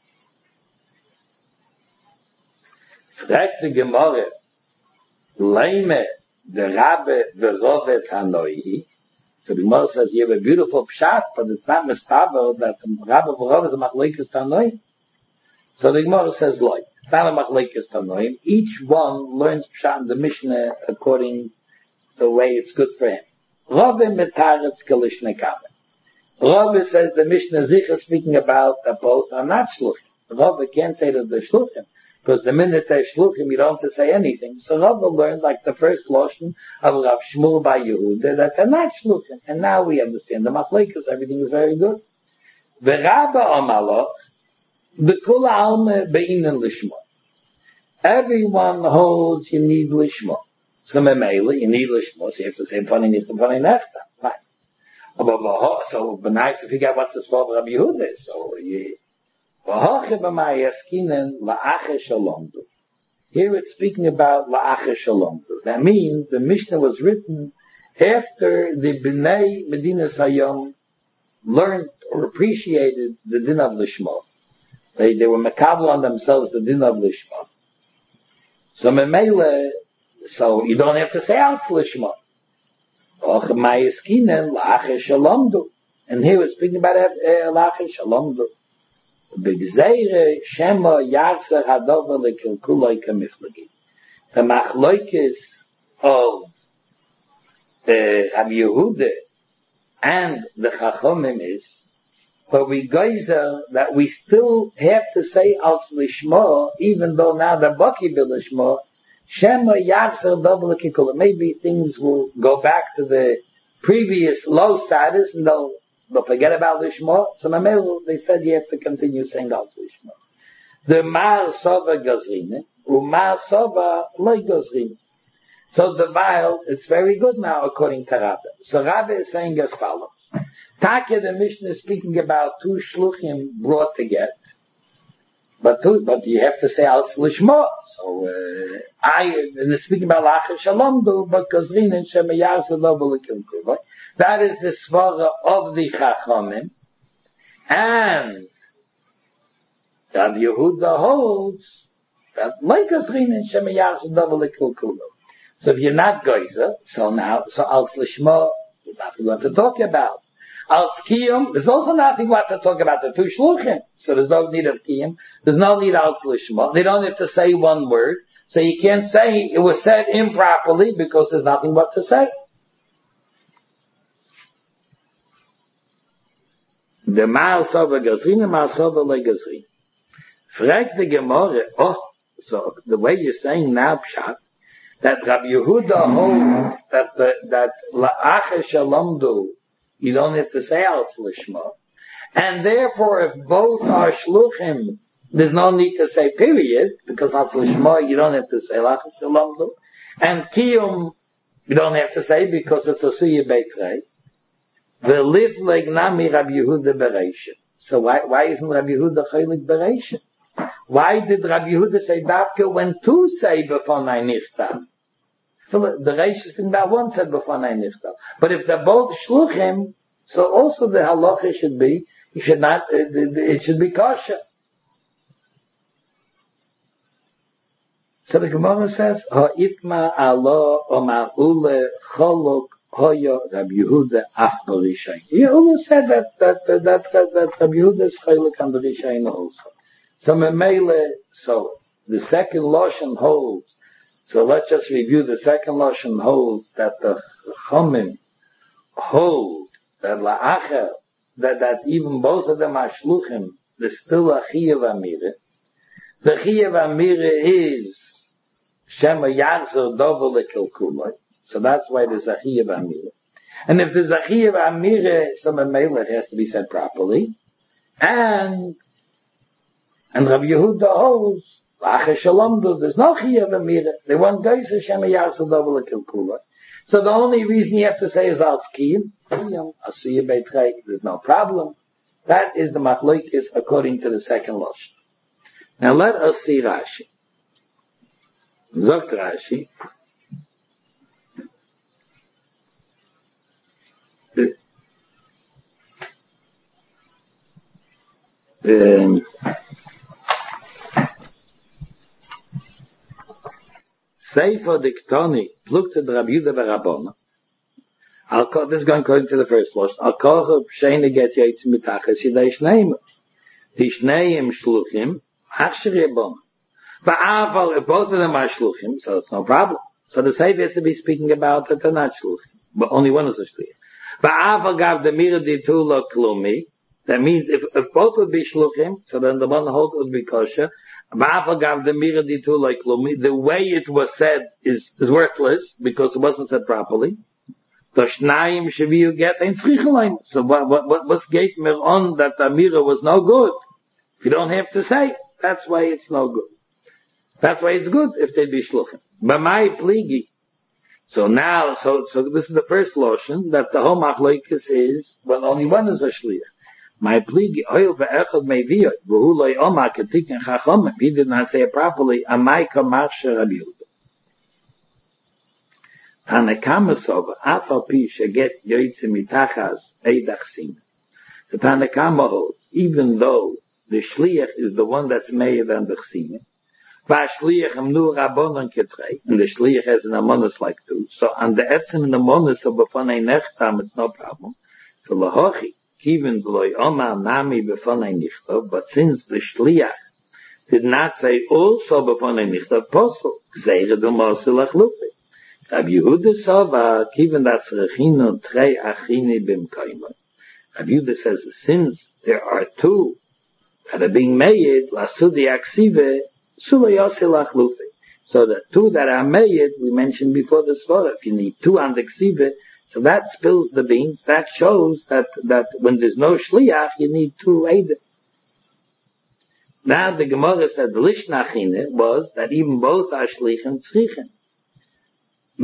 Frag the Gemara, Leime, the Rabbe, the Rovet Hanoi. So the Gemara says you have a beautiful Pshat, but it's not mistaber that the Rabbe, the Rovet is a Machlekes Hanoi. So the Gemara says, Loi, it's not a Machlekes Hanoi. Each one learns Pshat in the Mishnah according to the way it's good for him. Rove metaretz kalishne kamen. Rabbi says the Mishnah Zicha speaking about that both are not shluchim. Rabbi can't say that they're shluchim, because the minute they're shluchim, you don't have to say anything. So Rabbi learned, like the first lashon of Rav Shmuel by Yehuda, that they're not shluchim. And now we understand the machlekes, everything is very good. V'Rabba Amalo, b'kul alma be'inan lishma. Everyone holds you need lishma. So memela, you need lishma, so you have to say Panei Nichtam Panei Nechtam. Fine. So, but now to figure out what's the spot of Rabbi Yehuda. So, here it's speaking about la'ache shalomdu. That means the Mishnah was written after the Bnei Medinas Hayom learned or appreciated the din of lishma. They were makabel on themselves the din of lishma. So memele, so you don't have to say out lishma. And here it's speaking about la'ache shalomdu. B'gzeire shema yarzer hadover lekilkuloi kamiflagi. The machloikis of Rabbi Yehuda and the Chachomim is, but we geyser that we still have to say als lishma, even though now the baki b'lishma, shema yarzer hadover lekilkuloi. Maybe things will go back to the previous low status and they'll forget about lishma. So they said you have to continue saying al lishma. The mar sova gazrine, umar sova loy gazrine. So the while it's very good now according to Rabbi. So Rabbi is saying as follows: Taka the Mishnah is speaking about two shluchim brought together, but you have to say al lishma. So and it's speaking about la'ache shalomdu, but gazrine and shemayar zelo b'lekim. That is the svara of the Chachamim, and Rav Yehuda holds that like Gazrin and Shemayar Shadavah Lekilkulo. So if you're not Geyser, so Als Lishma, there's nothing what to talk about. Als Kiyum, there's also nothing what to talk about the two Shluchim. So there's no need of Kiyum, there's no need Als Lishma. They don't have to say one word, so you can't say it was said improperly because there's nothing what to say. The Maal Sova Gazrin and Maal Sova Le Gazrin. Frag the Gemara, so the way you're saying now, Pshat, that Rabbi Yehuda holds that La'ache Shalomdu, you don't have to say Al Lishma. And therefore, if both are Shluchim, there's no need to say period, because Al Lishma, you don't have to say La'ache Shalomdu. And Kiyum, you don't have to say because it's a Suya Beitrei. The live like Nami Rabbi Yehuda Bereisha. So why isn't Rabbi Yehuda Chaylik Bereisha? Why did Rabbi Yehuda say Davka when two say B'fonai Nichtav? The Reish is about one said B'fonai Nichtav. But if they're both Shluchim, so also the halacha should be, it should be kosher. So the Gemara says, Ha'itma Allah Omar Ule Cholok Hoya Rabbi Yehuda Af Barishayin. Yehuda said that Rabbi Yehuda is Chaylik on the Rishayin also. So the second Lashon holds. So let's just review the second Lashon holds that the Chomim hold that La'acher, that even both of them are Shluchim, there's still a Chiyav Amire. The Chiyav Amire is Shema Yachzer Dovel Lekilkuloi. So that's why there's a Chiyav Amire. And if there's a Chiyav Amire, so it has to be said properly. And Rabbi Yehuda holds, La'ache Shalomdu, there's no Chiyav Amire. They want Geisa Shema Yachzer Dovel Lekilkuloi. So the only reason you have to say is Al Kiyum, Asuya Beitrei, there's no problem. That is the Machlokes according to the second Lashon. Now let us see Rashi. Zogt Rashi. Sefer Diktoni, looked at Rabbi Yehuda Barabona. This is going according to the first Lashon. Al kocha p'sheina get yaitz mitachas yidei shneim. Tishneim shluchim, hachshir yabon. But if both of them are shluchim, so it's no problem. So the Sefer has to be speaking about that they're not shluchim. But only one is a shluchim. Ba'ava gav the mira ditu lo klumi. That means if both would be shluchim, so then the one hold would be kosher. Ba'ava gav the mira ditu lo klumi. The way it was said is worthless because it wasn't said properly. So what gave me on that the mira was no good? If you don't have to say, that's why it's no good. That's why it's good if they be shluchim. B'mai pligi. So now, so this is the first lotion that the whole machlokes is, well, only one is a shliach. My pligi, oil ve'echad meiviyot, v'hu loy omar ketikin chachomim. He did not say it properly. Amai kamasher Rabbi Yehuda. Tanakama afal pi sheget yoytze mitachas eidach sin. The Tanakama holds, even though the shliach is the one that's made than the chsine, v'ashliach am nur rabbanon ketrei, and the shliach has an amonis like two. So on the etzim and amonis of b'fonei nechtam, it's no problem. So lahochi, even loy omar nami b'fonei nichtav, but since the shliach did not say also b'fonei nichtav posel, gzeire d'mosil achlufi. Rabbi Yehuda Sova, even that's Rechino Trei Achini Bimkoimon. Rabbi Yehuda says, since there are two that are being made, Lasudi Aksive, Sula Yosil Achlufi. So the two that are made, we mentioned before the Svara, if you need two on the Ksive, so that spills the beans, that shows that when there's no Shliach, you need two Eidim. Now the Gemara said, the Lishnachine was that even both are Shlichem Tzrichen. In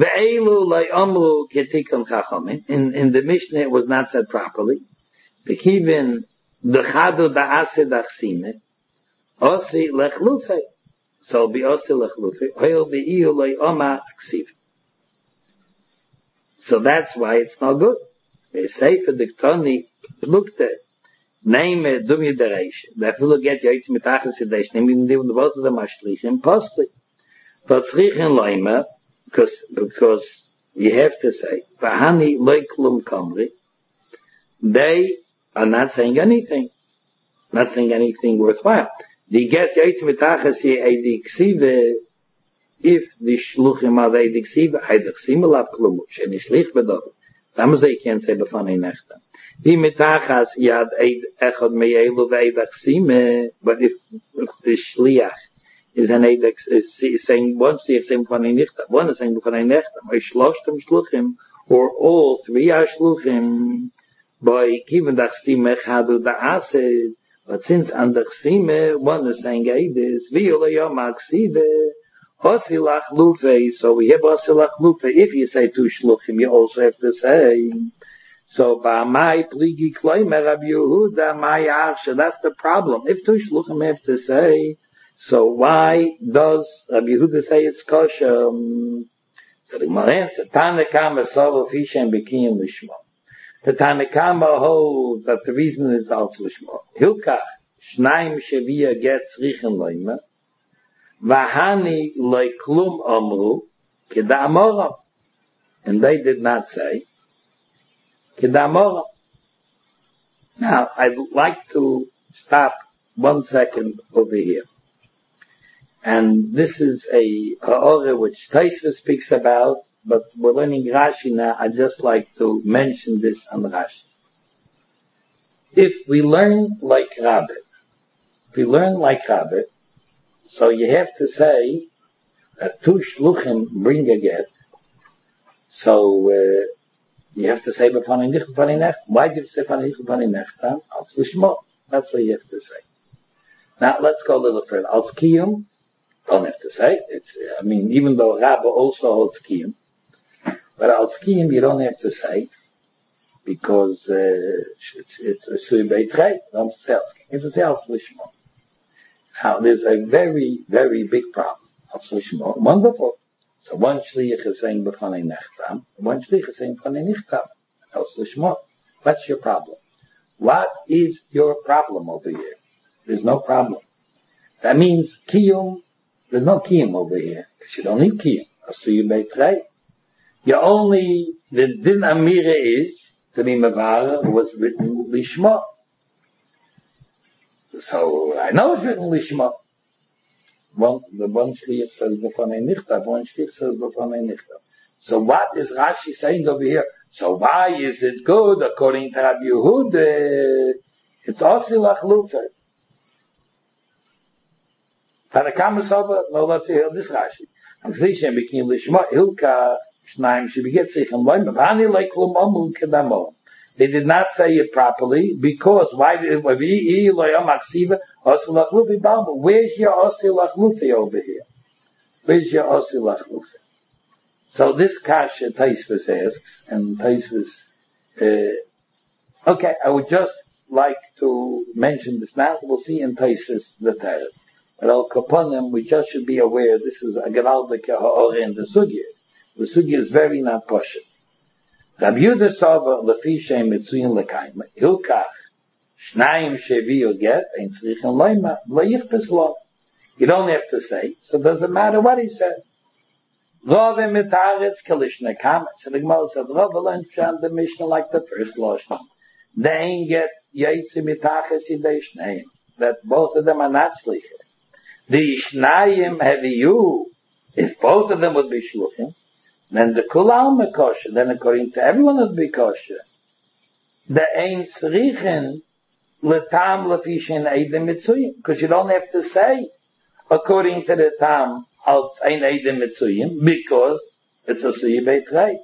the Mishnah it was not said properly. The Kivin dechadu da'ase dachsine osi lechlufe. So be osi lechlufe. Hoil be'iyu loy oma aksiv. So that's why it's not good. They say for the Ktoni plukte name dumya dereish. That will get yoytz mitachas sedesh. Even the both of them are shlichim postly. But shlichim loyma, because you have to say, Vahani loiklum kamri, they are not saying anything worthwhile. They get yaitz mitachas the ksive, if the shluchim are the ksive, the ksive alav klumu, sheni shlich bedov. Some say you can't say b'fanei nechtam. The mitachas yad echad meyelu ve'ed ksive, but if the shliach is an edex is saying one saying b'fanei nechtam, one is saying b'fanei nechtam, or shloshtem shluchim, or all three are shluchim, by given the chsime chadu da'ased, but since on the chsime one is saying edes, v'yolayom aksive, osilach lufe, so we have osilach lufe. If you say two shluchim, you also have to say. So ba'amai pligi kloimer Rabbi Yehuda mai arsha. That's the problem. If two shluchim have to say, so why does Rabbi Yehuda say it's kosher? So the Gemara answers, Tanakama solo fishem b'kiyim lishmo. The Tanakama holds that the reason is also lishmo. Hilkach shnaim shevia gets richen loima, vahani loy klum omru keda'amoram, and they did not say keda'amoram. Now I'd like to stop 1 second over here. And this is a ha'orah which Taisva speaks about, but we're learning Rashi now. I'd just like to mention this on Rashi. If we learn like Rabbi, so you have to say that two shluchim bring a get. So you have to say b'fanei nechtam. Why do you say b'fanei nechtam? Al lishmo. That's what you have to say. Now let's go a little further. Al skiyum. Don't have to say. Even though Rabba also holds kiyum, but al skiyum you don't have to say, because it's a sui beitrei. Don't say al skiyum. You have to say al lishmo. Now there's a very, very big problem. Al lishmo. Wonderful. So one shliach is saying b'fanei nechtam, one shliach is saying b'fanei nichtam. Al lishmo. What's your problem? What is your problem over here? There's no problem. That means kiyum. There's no kiyum over here. You don't need kiyum. Asuyu beitrei. You only, the din amira is, to be mavara, was written lishma. So, I know it's written lishma. The one shliach says b'fanei nichtav, one shliach says b'fanei nichtav. So what is Rashi saying over here? So why is it good? According to Rabbi Yehuda, it's Osi Lachlufa. Tanakama Soba, no, let's hear this Rashi. I'm Flishem Bekin Lishma, Hilka, Shnaim, she begets sich and Loim, Vani Leiklum Omul Kedamo. They did not say it properly, because why did Wavi'i Loyam Aksiva, Osi Lachlufi Balma? Where's your Osi Lachlufi over here? Where's your Osi Lachlufi? So this Kasha Taisvus asks, and Taisvus, okay, I would just like to mention this now. We'll see in Taisvus the Teretz. But Al Kaponim, we just should be aware this is a Geraldike Ha'ore in the Sugya. The Sugya is very not poshut. Rabbi Yehuda Sova, Lefi Shem Mitzuyin Lekaim, Hilkach, Shnayim Sheviyu Get, Ein Tzrichen Leima, Le'ichpes Lo. You don't have to say, so it doesn't matter what he said. Rove Mitaretz Kalishna Kamet. So the Gemara said, Rove learned from the Mishnah like the first Lashon. They ain't get Yaitzi Mitachas Yidei Shnayim. That both of them are not Shlichim. The Shnayim have you. If both of them would be Shluchim, then the Kulam are kosher. Then according to everyone it would be kosher. The Ein Tzrichen Letam Lefishin Eidim Mitzuyim. Because you don't have to say, according to the Tam, als ein Eidim Mitzuyim, because it's a Suyi Beit Rei.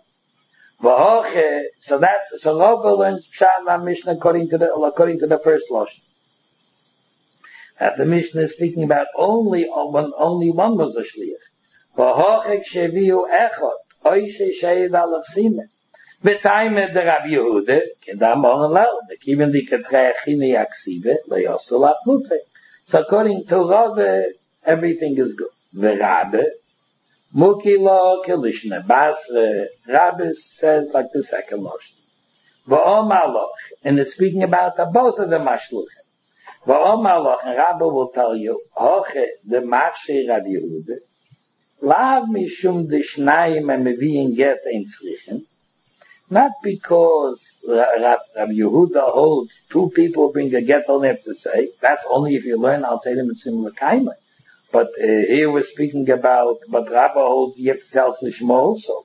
So Rava learns Pshat Mishnah according to the first Lashon. That the Mishnah is speaking about only one was a Shliach. V'hochek sheviu echot, oishe sheid alach simen. V'taime de Rabbi Yehuda, kedam on lau, the kiven di ketrei achini aksive, le'yosu lachlufe. So according to Rava, everything is good. V'Rabbe, muki lo kelishne basre, Rabbe says like the second Lashon. V'omar loch, and it's speaking about both of them ashluchim. V'omar loch, and Rabbe will tell you, hoche de machshei Rabbi Yehuda, lav mishum de shnayim meviyin get ein tzrichen, not because Rabbi Yehuda holds two people bring a get, don't have to say. That's only if you learn Al Teilim Mitzvim L'Kaimah. But here we're speaking about, but Rabbi holds you have to tell Lishma also.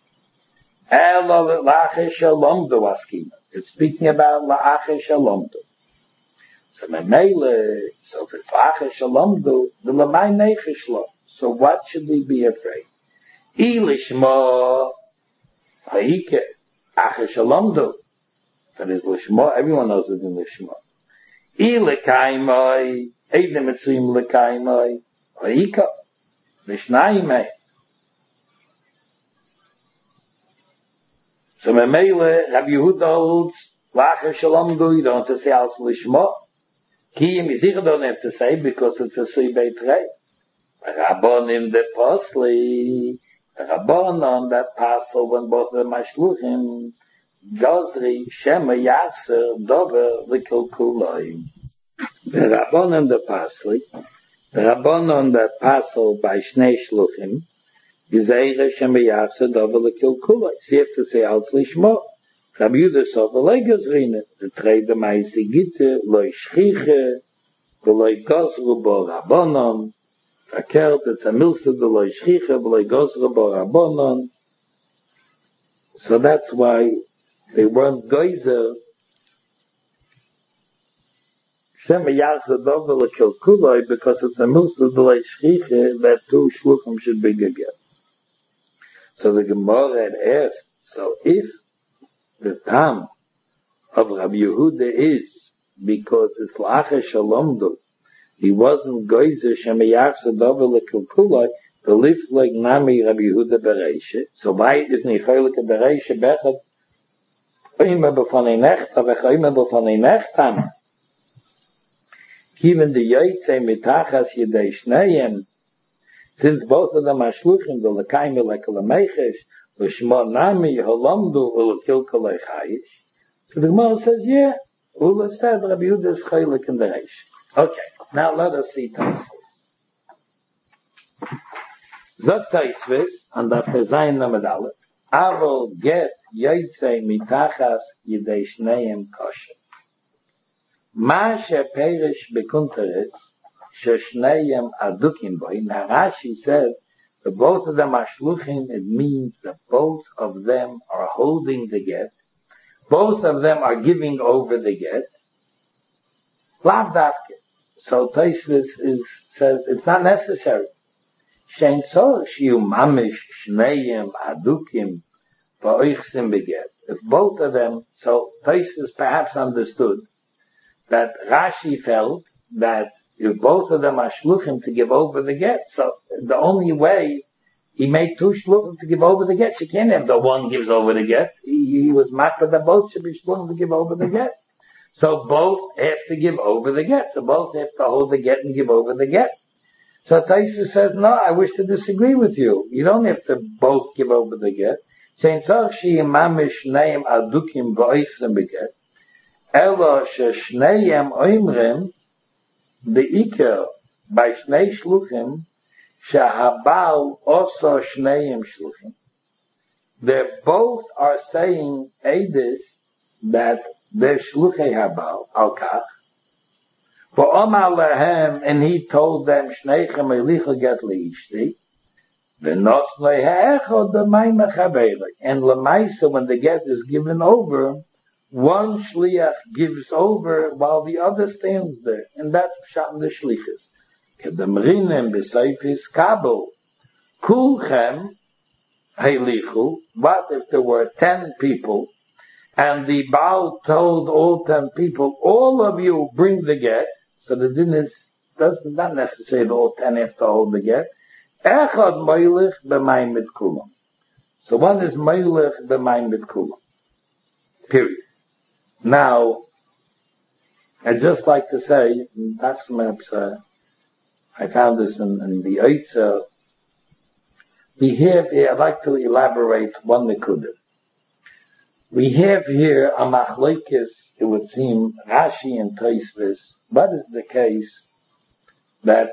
La'ache Shalomdu askima. It's speaking about La'ache Shalomdu. So if it's La'ache Shalomdu, the Lamai Nechesh Lo. So what should we be afraid? Lishma Ha'ike Ache Shalomdu. That is Lishma. Everyone knows it in Lishma. L'Kaimai Eidem Mitzvim L'Kaimai Ha'ika L'Shnayim. So Memele, Rabbi Yehuda holds, La'acher Shalomdu, you don't have to say Al Lishma. Kiyim Yizir don't have to say, because it's a Sui Beit Rei. Rabbonim de Posli, Rabbonon that Pasel, when both of them are Shluchim, Gozri, Shema Yachser, Dover, Likul Kuloi. The Rabbonon de Pasli, the Rabbonon that Pasel by Shnei Shluchim, Gezeire Shema Yachser, Dover, Likul Kuloi. So you have to say Al Lishma. Rabbi Yehuda Sofer Legazrine, the trade the Maisi Gitte, Loi Shchiche, Loi Gozru Bo Rabbonon, Verkehrt, it's a Milsa de Loi Shchiche, Loi Gozru Bo Rabbonon. So that's why they weren't Geyser. Shema Yachzer Dover Likul Kuloi, because it's a Milsa de Loi Shchiche, that two Shluchim should be together. So the Gemara had asked, so if the Tam of Rabbi Yehuda is because it's La'acher Shalomdu, he wasn't Geyser Shema Yachzer Dover Likul Kuloi, the lift like Nami Rabbi Yehuda Bereisha. So why isn't he Choylike Bereisha Bechad? Oime B'fanei Nechta, V'choime B'fanei Nechtam. Even the Yaitze Mitachas Yidei Shnayim, since both of them are Shluchim, the L'Kaim L'Ekel L'Meichesh, L'Shma Nami, Holomdu, L'Kil Kolei Chayish. So the Gemara says, yeah, Ula said Rabbi Yehuda is Choylike in the Reish. Okay, now let us see Taisvis. Zot Taisvis, and after Zayin Lamed Aleph, Avol get Yaitze Mitachas Yidei Shnayim Kosher. Ma she'perish bekunteres, she'shnayim adukim boi. Now Rashi said If both of them are shluchim, it means that both of them are holding the get. Both of them are giving over the get. Lav davke. So Tosfos says it's not necessary. Shein tzorich shiyu mamish shneim adukim va'oichsim beget. If both of them, so Tosfos perhaps understood that Rashi felt that if both of them are shluchim to give over the get, so the only way he made two shluchim to give over the get, so you can't have the one gives over the get. He was makbid that both should be shluchim to give over the get. So both have to give over the get. So both have to hold the get and give over the get. So Tosfos says, no, I wish to disagree with you. You don't have to both give over the get. Shein tzorich shiyu mamish shneim adukim va'oichsim beget. Elo sheshneim oimrim be'iker by shnei shluchim shehabal also shneim shluchim. They both are saying edis that they're shluchei habal al kach. For Omar lehem, and he told them shneichem elicha get leishti. V'nos leheechod b'may mechabeirek. And lemaisa, when the get is given over, one shliach gives over while the other stands there, and that's pshat in the shlichus. Kedemrinim b'seifis kabel kulchem helichu. What if there were 10 people, and the Baal told all 10 people, all of you bring the get? So the din is not necessary that all 10 have to hold the get. Echad moilech b'mayim mit kulam. So one is moilech b'mayim mit kulam. Period. Now, I'd just like to say, that's I found this in the Eitzer. We have here, I'd like to elaborate one nekudah. We have here a machlokes, it would seem, Rashi and Tosfos. What is the case that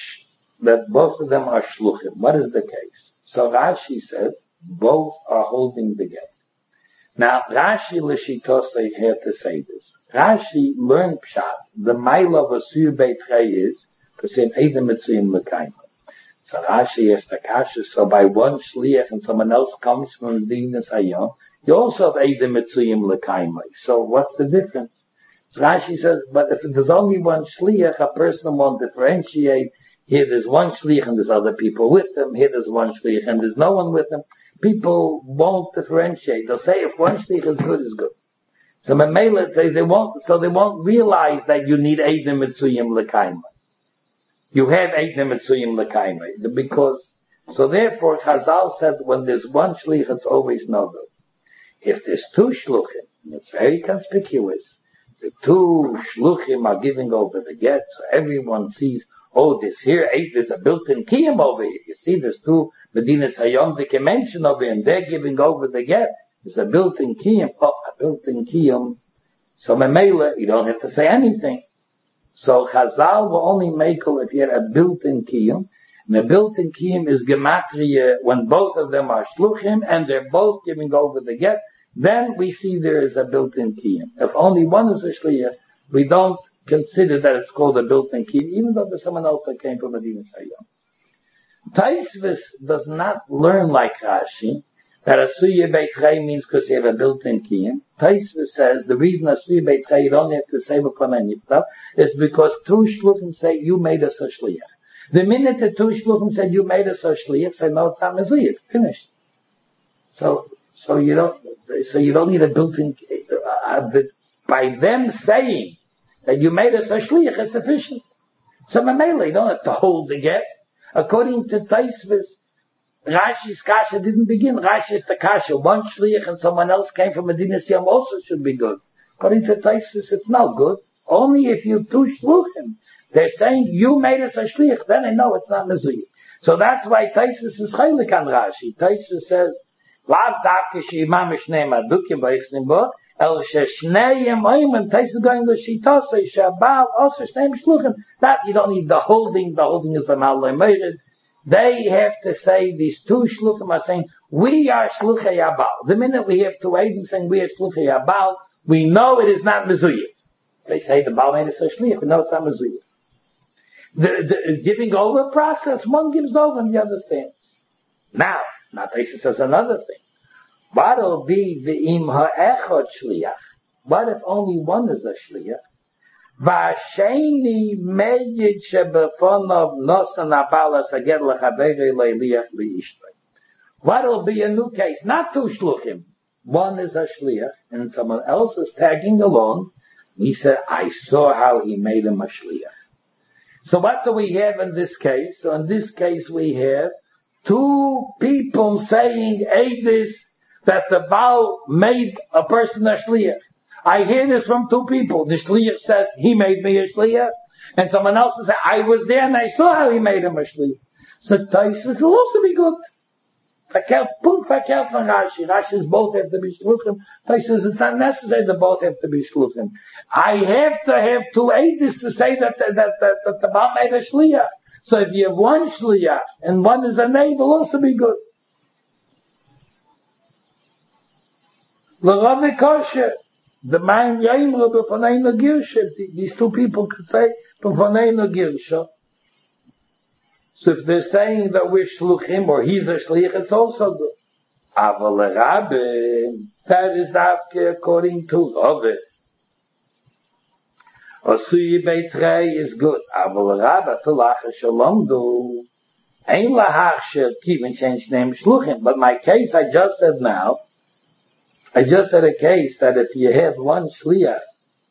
both of them are shluchim? What is the case? So Rashi said, both are holding the get. Now, Rashi l'shitosei had to say this. Rashi learned pshat. The mile of a suyu beit chai is to say an edem mitzuyim l'kaima. So Rashi asked the kasha, so by one shliach and someone else comes from the dinas hayom, you also have edem mitzuyim l'kaima. So what's the difference? So Rashi says, but if there's only one shliach, a person won't differentiate. Here there's one shliach and there's other people with him. Here there's one shliach and there's no one with him. People won't differentiate. They'll say if one shliach is good, is good. So Mamela says they won't realize that you need Eidem Mitzuyim L'Kaima. You have Eidem Mitzuyim L'Kaima. Because, so therefore Chazal said when there's one shliach, it's always no good. If there's two shluchim, it's very conspicuous. The two shluchim are giving over the get, so everyone sees, oh, there's a built-in kiyum over here. You see, there's two Medinas Hayom, they can mention over here, and they're giving over the get. There's a built-in kiyum. Oh, a built-in kiyum. So Memela, you don't have to say anything. So Chazal will only make it if you had a built-in kiyum. And a built-in kiyum is gematria when both of them are shluchim, and they're both giving over the get. Then we see there is a built-in kiyum. If only one is a shliach, we don't consider that it's called a built-in kiyum, even though there's someone else that came from Medinas Hayom. Tosfos does not learn like Rashi that a suya beit chai means because you have a built-in kiyum. Tosfos says the reason a suya beit chai you don't have to say b'fnei niftav is because two shluchim say you made us a shliach. The minute the two shluchim said you made us a shliach, say no, it's not mezuyah. Finished. So you don't need a built-in. By them saying that you made us a shliach is sufficient. So Mamela, you don't have to hold the get. According to Tosfos, Rashi's kasha didn't begin. Rashi's the kasha. One shliach and someone else came from Medinas Hayom also should be good. According to Tosfos, it's not good. Only if you two shluchim. They're saying, you made us a shliach, then I know it's not mezuyah. So that's why Tosfos is chaylik on Rashi. Tosfos says, Lav davke she'imam shneim adukim v'yichsim bo, el sheshneim oim, Tosfos going to shitosei, she'abal also shneim shluchim. That you don't need the holding is the malay meirid. They have to say, these two shluchim are saying, we are shluchei abal. The minute we have two Eidim saying we are shluchei abal, we know it is not mezuyah. They say the Baal made us a shliach, we know it's not mezuyah. The giving over process, one gives over and the other stands. Now Taisus says another thing. What'll be v'im ha'echot shliach? What if only one is a shliach? V'asheni meyid shebefonov nosan abalas aged lechaveri leiliach li'ishtoi. What'll be a new case? Not two shluchim. One is a shliach, and someone else is tagging along. He said, I saw how he made him a shliach. So what do we have in this case? So in this case we have two people saying Eidis that the Baal made a person a shliach. I hear this from two people. The shliach says, he made me a shliach. And someone else says, I was there and I saw how he made him a shliach. So Taisus will also be good. Punkt verkehrt von Rashi. Rashi's both have to be shluchim. Taisus, it's not necessary that both have to be shluchim. I have to have two Eidis to say that the Baal made a shliach. So if you have one shliach and one is a neighbor, will also be good. L'Rav Kosher, the man Yaimru b'Foneinu Girsha, these two people could say b'Foneinu Girsha. So if they're saying that we're shluchim or he's a shlich, it's also good. Aval Rabbe, that is dafke according to Rabbe. Osui Beitrei is good. Aval Rabbe Tulacha Shalom do. Ein lahachsher kivin change name shluchim. But my case I just said now, I just had a case that if you have one shliach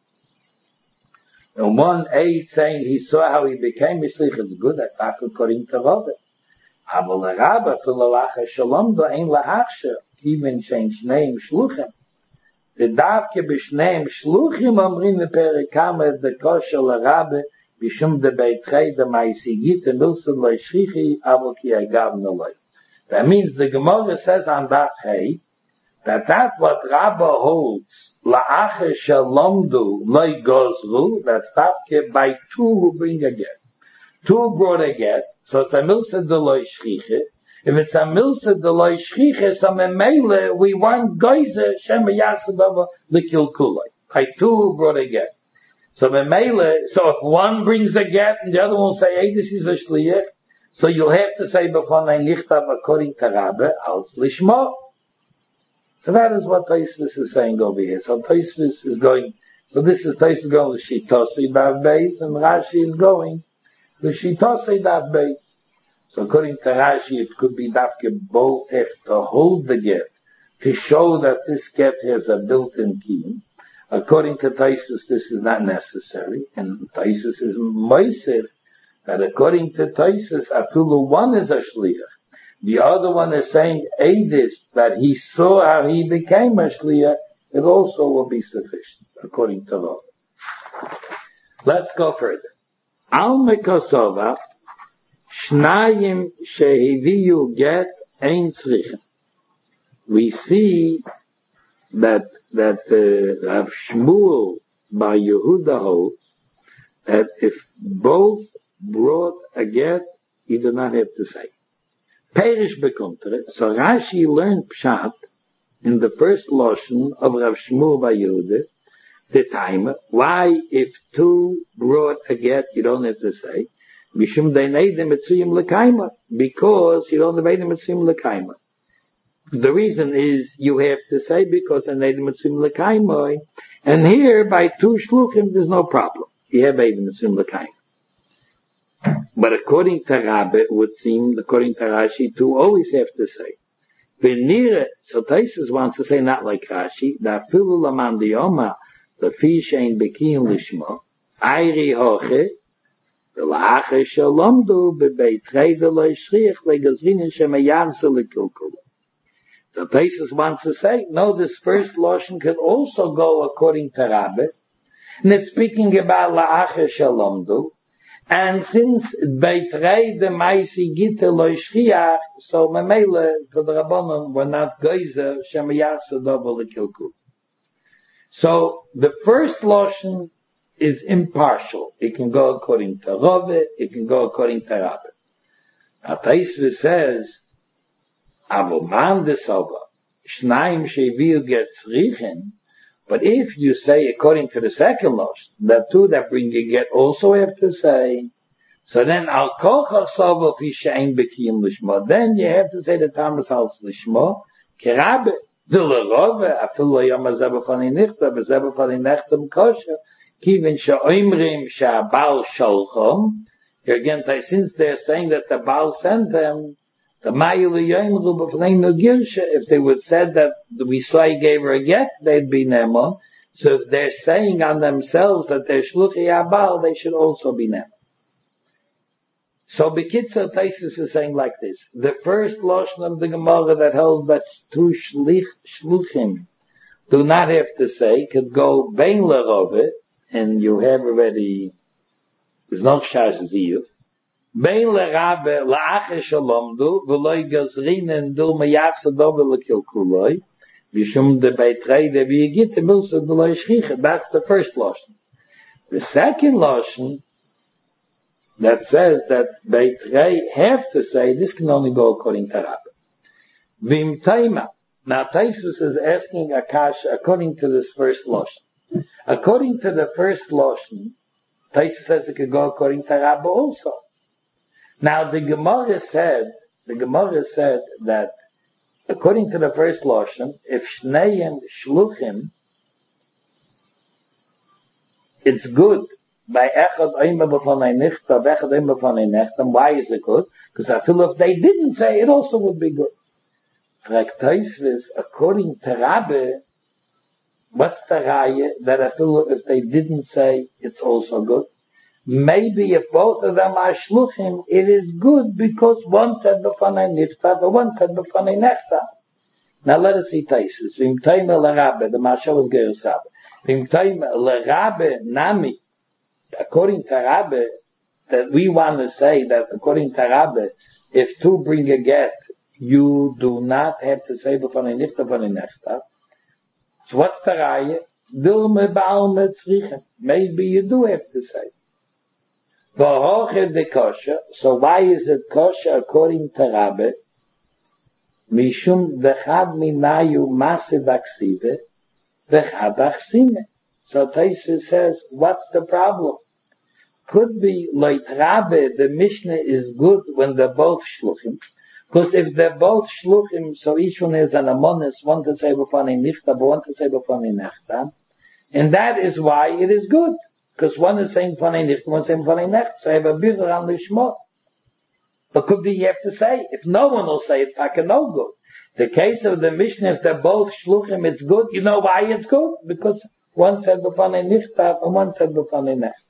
and one aid saying he saw how he became a shliach, it's good. That's according to Rabbe. Aval Rabbe Tulacha Shalom do ein lahachsher kivin change name shluchim. The davke b'shneim shluchim omrim leperikam the kosher l'Rabbe b'shum de beitrei de ma'asigit and milson lo'ishrichi avol ki agav noloi. That means the Gemara says on that hey that what Rabbe holds la'acher shalomdu loy gozru, that's davke by two who bring a get. Two brought a get, so it's a milson de lo'ishrichi. If it's a milsa de loy shchiche, so memele, we want geyser, shem yasudava, likilkulai. I two brought a get. So memele, so if one brings a get, and the other one will say, hey, this is a shliach, so you'll have to say, before ein nichtav, according to Rabbe, als lishma. So that is what Taisus is saying over here. So Taisus is going, so this is Taisus going to Shitosei Dav Beis, and Rashi is going to Shitosei Dav Beis. So according to Rashi, it could be that both have to hold the get to show that this get has a built-in key. According to Taisus, this is not necessary. And Taisus is moiser that according to Taisus, afulu one is a shliach. The other one is saying Eidis, that he saw how he became a shliach. It also will be sufficient, according to law. Let's go further. Al Mekosova, Shnayim shehiviyu get ein tzrichen. We see that Rav Shmuel by Yehuda holds that if both brought a get, you do not have to say. Perish bekontere. So Rashi learned Pshat in the first lashon of Rav Shmuel by Yehuda, the time why if two brought a get, you don't have to say. Mishum deineidim etzuyim lekaima, because you don't have eidim etzuyim lekaima. The reason is you have to say because deineidim etzuyim lekaima, and here by two shluchim there's no problem. You have eidim etzuyim lekaima. But according to Rabbe, it would seem, according to Rashi, two always have to say. Venire, so Taisus wants to say not like Rashi, da filu laman dioma, the fish ain't bekin lishma, ayri hoche. So Taisus wants to say, no, this first lashon can also go according to Rabbe, and it's speaking about la'acher shalomdu, and since beitrei de maisi gite lo shchiach, so memele for the Rabbanon were not geyser shemayarsu double kilkul. So the first lashon is impartial. It can go according to Rabbe, it can go according to Rabbe. Now Taisus says, Avoman desova, Shnaim sheviu get tzrichen, but if you say according to the second lashon, the two that bring a get also have to say, So then, al kocha sovo fi she'en bekiyim lishma. Then you have to say the Tamas Hals lishma. Kerabe, de lerove, afilu yom hazeh b'fanei nichta, b'zeh b'fanei nechta kosher. Kivin she'oimrim she'abal sholchom. Here again, since they're saying that the Baal sent them, the Ma'ilu Yoimru b'fanei no girsha, if they would said that the Wisai gave her a get, they'd be Nemon. So if they're saying on themselves that they're Shluchi Abal, they should also be Nemon. So Bekitzer Taisus is saying like this. The first Lashon of the Gemara that holds that two Shluchim do not have to say, could go Bein Lerove, and you have already, there's no Shash Ziyuf, Bein Lerabe La'ache Shalomdu, V'loi Gazrinen Du Meyavsa Dove L'Kilkuloi, Bishum de Beitrei de V'yigit Milsa V'loi Shchicha. That's the first Lashon. The second Lashon that says that Beitrei have to say, this can only go according to Rabbi. Vim Taima. Now Taisus is asking Akash according to this first Lashon. According to the first Lashon, Taisus says it could go according to Rabbi also. Now the Gemara said that according to the first Lashon, if Shneim Shluchim, it's good by Echad Oime B'fanei Nichta, Echad Oime B'fanei Nechtam. Why is it good? Because I feel if they didn't say, it also would be good. Fragt Taisus, according to Rabbi, what's the raya that I feel if they didn't say, it's also good? Maybe if both of them are shluchim, it is good because one said b'fanei nifta, the one said b'fanei nechta. Now let us see Taisus. V'im taime l'Rabbe, the Mashal is Geirus Rabbe. V'im taime l'Rabbe nami, according to Rabbe, that we want to say that according to Rabbe, if two bring a get, you do not have to say b'fanei nifta, b'fanei nechta. So what's the raya? Dilme ba'al metzrichen. Maybe you do have to say. So why is it kosher according to Rabbi? Mishum dechad minayu masiv aksive, dechad achsime. So Taisus says, what's the problem? Could be like Rabbi, the Mishnah is good when they're both shluchim. Because if they're both shluchim, so each one is an amonis, one to say b'fanei nichta, but one to say b'fanei nechta. And that is why it is good. Because one is saying b'fanei nichta, one is saying b'fanei nechta. So I have a birur on the shmo. But could be you have to say, if no one will say, it's like a no good. The case of the Mishnah, if they're both shluchim, it's good. You know why it's good? Because one said b'fanei nichta, and one said b'fanei nechta.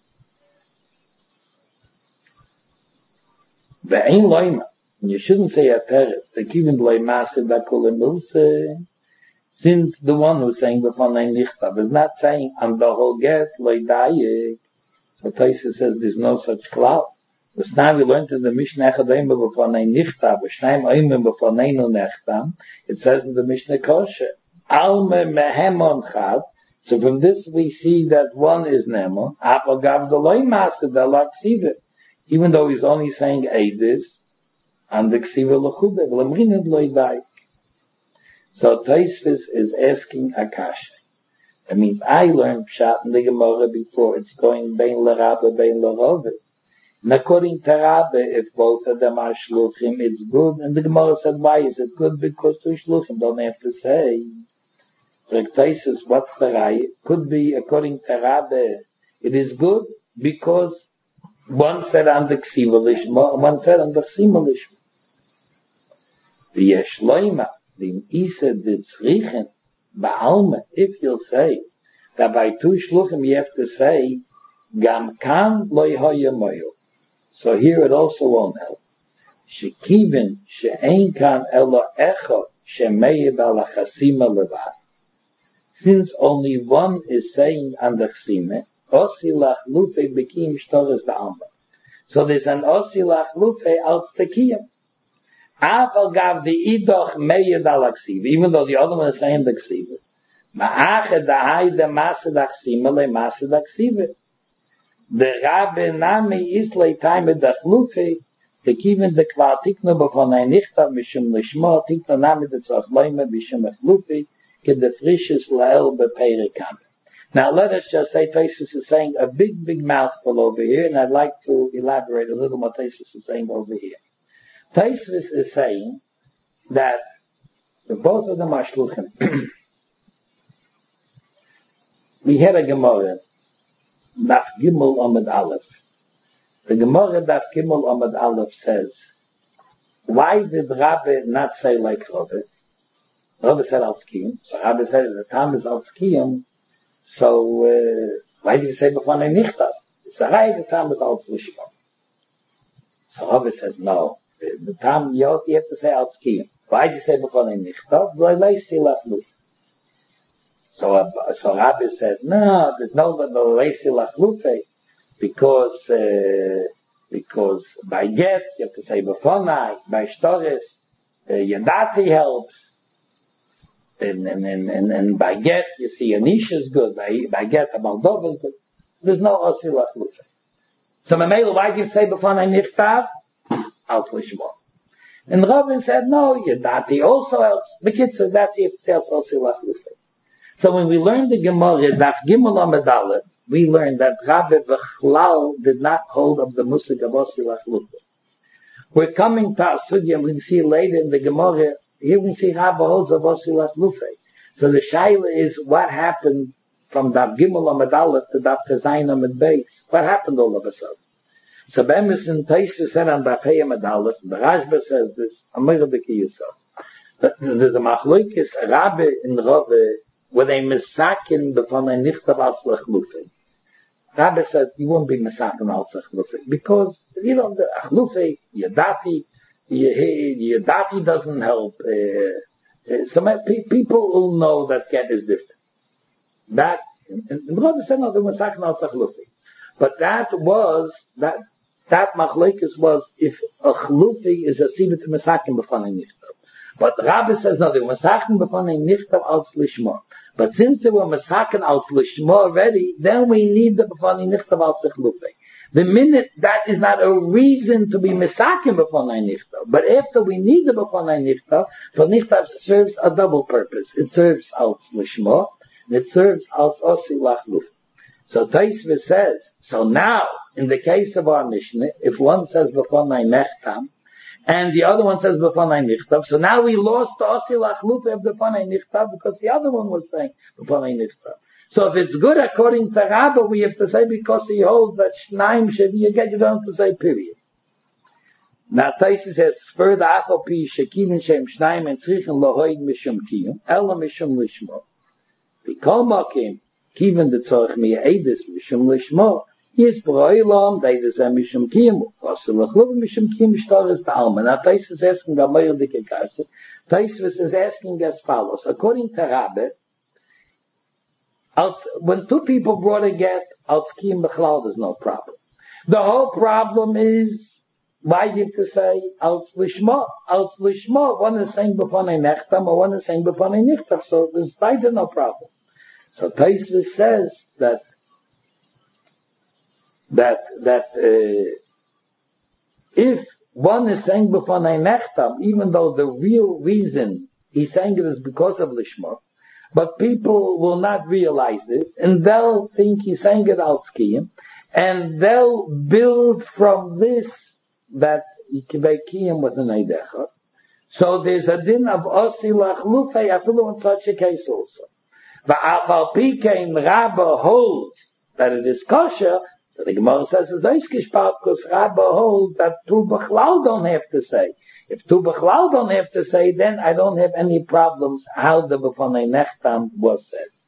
Ve'ein loima. You shouldn't say a peret. They even lay massive bakulim since the one who's saying b'fanei nichtav is not saying on the whole get loy dayik. So Taisus says there's no such cloud. The now we learned in the Mishnah Echad b'fanei nichtav, v'shnaim oimim b'fanei no nechtam. It says in the Mishnah kosher alme mehemon chad. So from this we see that one is nemon. Apagav the loy massive dalaksiv. Even though he's only saying eidis. And the ksiva l'chude, v'lamrined lo'idai. So Taisus is asking Akash. That means I learned Pshat in the Gemara before, it's going bein l'Rabbe, bein l'Rove. And according to Rabbe, if both of them are shluchim, it's good. And the Gemara said, why is it good? Because two shluchim don't have to say. Like Taisus, what's the raya? Could be, according to Rabbe, it is good because one said on the ksiva l'shma, and one said on the chsima l'shma. V'yesh loima, v'im isa ditzrichen, ba'alma, if you'll say, that by two shluchim you have to say, gam kan loy hoya moyo. So here it also won't help. Shekivin, she'ein kan elo echo, she'meiv ala chasima levad. Since only one is saying on the chsime, osi lachlufe bekim shtores ba'alma. So there's an osi lachlufe als tekiyam. Aval gav the idoch meyed al aksiv, even though the other one is saying the aksiv. Ma'ached da'ai de mased aksiv, le mased aksiv. The Rabbe nami is le time dachlufe, the kiven the kvar tikno b'fanei nichtav mishum lishmo, tikno nami de tzach loime b'shum achlufe, ke de frishes lael bepeire kamen. Now let us just say Tosfos is saying a big mouthful over here, and I'd like to elaborate a little what Tosfos is saying over here. Tosfos is saying that both of them are shluchim. We had a Gemara, Daf Gimel Amud Aleph. The Gemara Daf Gimel Amud Aleph says, why did Rabbi not say like Rabbi? Rabbi said Al Tzkiyim. So Rabbi said the time is Al Tzkiyim. So why did you say B'fanei Nichtav? It's a right, the time is Al Tzlishma. So Rabbi says no. The time you have to say Al Tzkiyim. Why did you say B'fanei Nichtav? So Rabbi said no. There's no Leisi Lachlufe because by get you have to say B'fanei, by Shtores Yadati helps. And by get, you see, Anish is good. By get, Amaldov is good. There's no Osil Achlufa. So, Mamela, why do you say B'fanei Nichtav? Al Lishmo. And Rabin said, no, Yadati also helps. B'kitzur, that's if it says Osil Achlufa. So, when we learned the Gemara, Daf Gimel Amud Aleph, we learned that Rabbi V'chlal did not hold of the Musig of Osil Achlufa. We're coming to our Sugya, and we'll see later in the Gemara. Here we see Rabbi holds of Osil Achlufe. So the Shaila is what happened from Daf Gimel Amud Aleph to Daf Tezayin Amud Beis. What happened all of a sudden? So Bemis and Tosfos said on Daf Hey Amud Aleph, the Rashba says this, Amir B'ki Yisrael. There's a machlokes, Rabbi and Rave, were they misakin b'fanei nichtav al Achlufe. Rabbi said, you won't be misakin al Achlufe, because, you know, the Achlufe, Yadati, Yadati doesn't help. So people will know that get is different. That, and Rabbi said, no, there was Sakin al Chlufi. But that machlekes was if a Chlufi is a Sibit Mesakin b'fanei Nichtav. But Rabbi says, no, they were Mesakin b'fanei Nichtav al Lishma. But since they were Mesakin al Lishma already, then we need the b'fanei Nichtav al Chlufi. The minute that is not a reason to be misakim b'fanei nichtav, but after we need the b'fanei nichtav, for nichtav serves a double purpose. It serves als lishma, and it serves als osi lachluf. So Tosfos says, so now, in the case of our Mishnah, if one says b'fanei nechtam, and the other one says b'fanei nichtav, so now we lost the osi lachluf of the b'fanei nichtav, because the other one was saying b'fanei nichtav. So if it's good according to Rabbi, we have to say because he holds that Shnaim Shavi Yaged, you don't have to say period. Now Tosfos says further, Achal Pi Shekivin Shem Shnaim and Tzrichen Lohoid Mishum Kiyum, Ela Mishum Lishmo. B'kol Makim, Kivin the Tzorch Mi'edis Mishum Lishmo, Yis B'roilom, Deidus Mishum Kiyum, Osil Lachluv Mishum Kiyum Shtoris Ta'alma. Now Tosfos is asking Gamayel Dikekashe. Tosfos is asking as follows, according to Rabbi, when two people brought a get, al Tzkiyim B'chlal, there's no problem. The whole problem is, why do you have to say al Lishma? Al Lishma, one is saying b'fanei nechtam, or one is saying b'fanei nichtam, so there's neither no problem. So Tosfos says that if one is saying b'fanei nechtam, even though the real reason he's saying it is because of Lishma, but people will not realize this, and they'll think he's saying it al Tzkiyim, and they'll build from this that Yikibei was an Eidecha. So there's a din of Osi Lachlufei, afilu in such a case also. Va'afal Pikein Rabba holds that it is kosher, so the Gemara says it's Eiskishpat, because Rabba holds that Tu B'chlal don't have to say. If Tu B'chlal don't have to say, then I don't have any problems how the B'fanei Nechtam was said.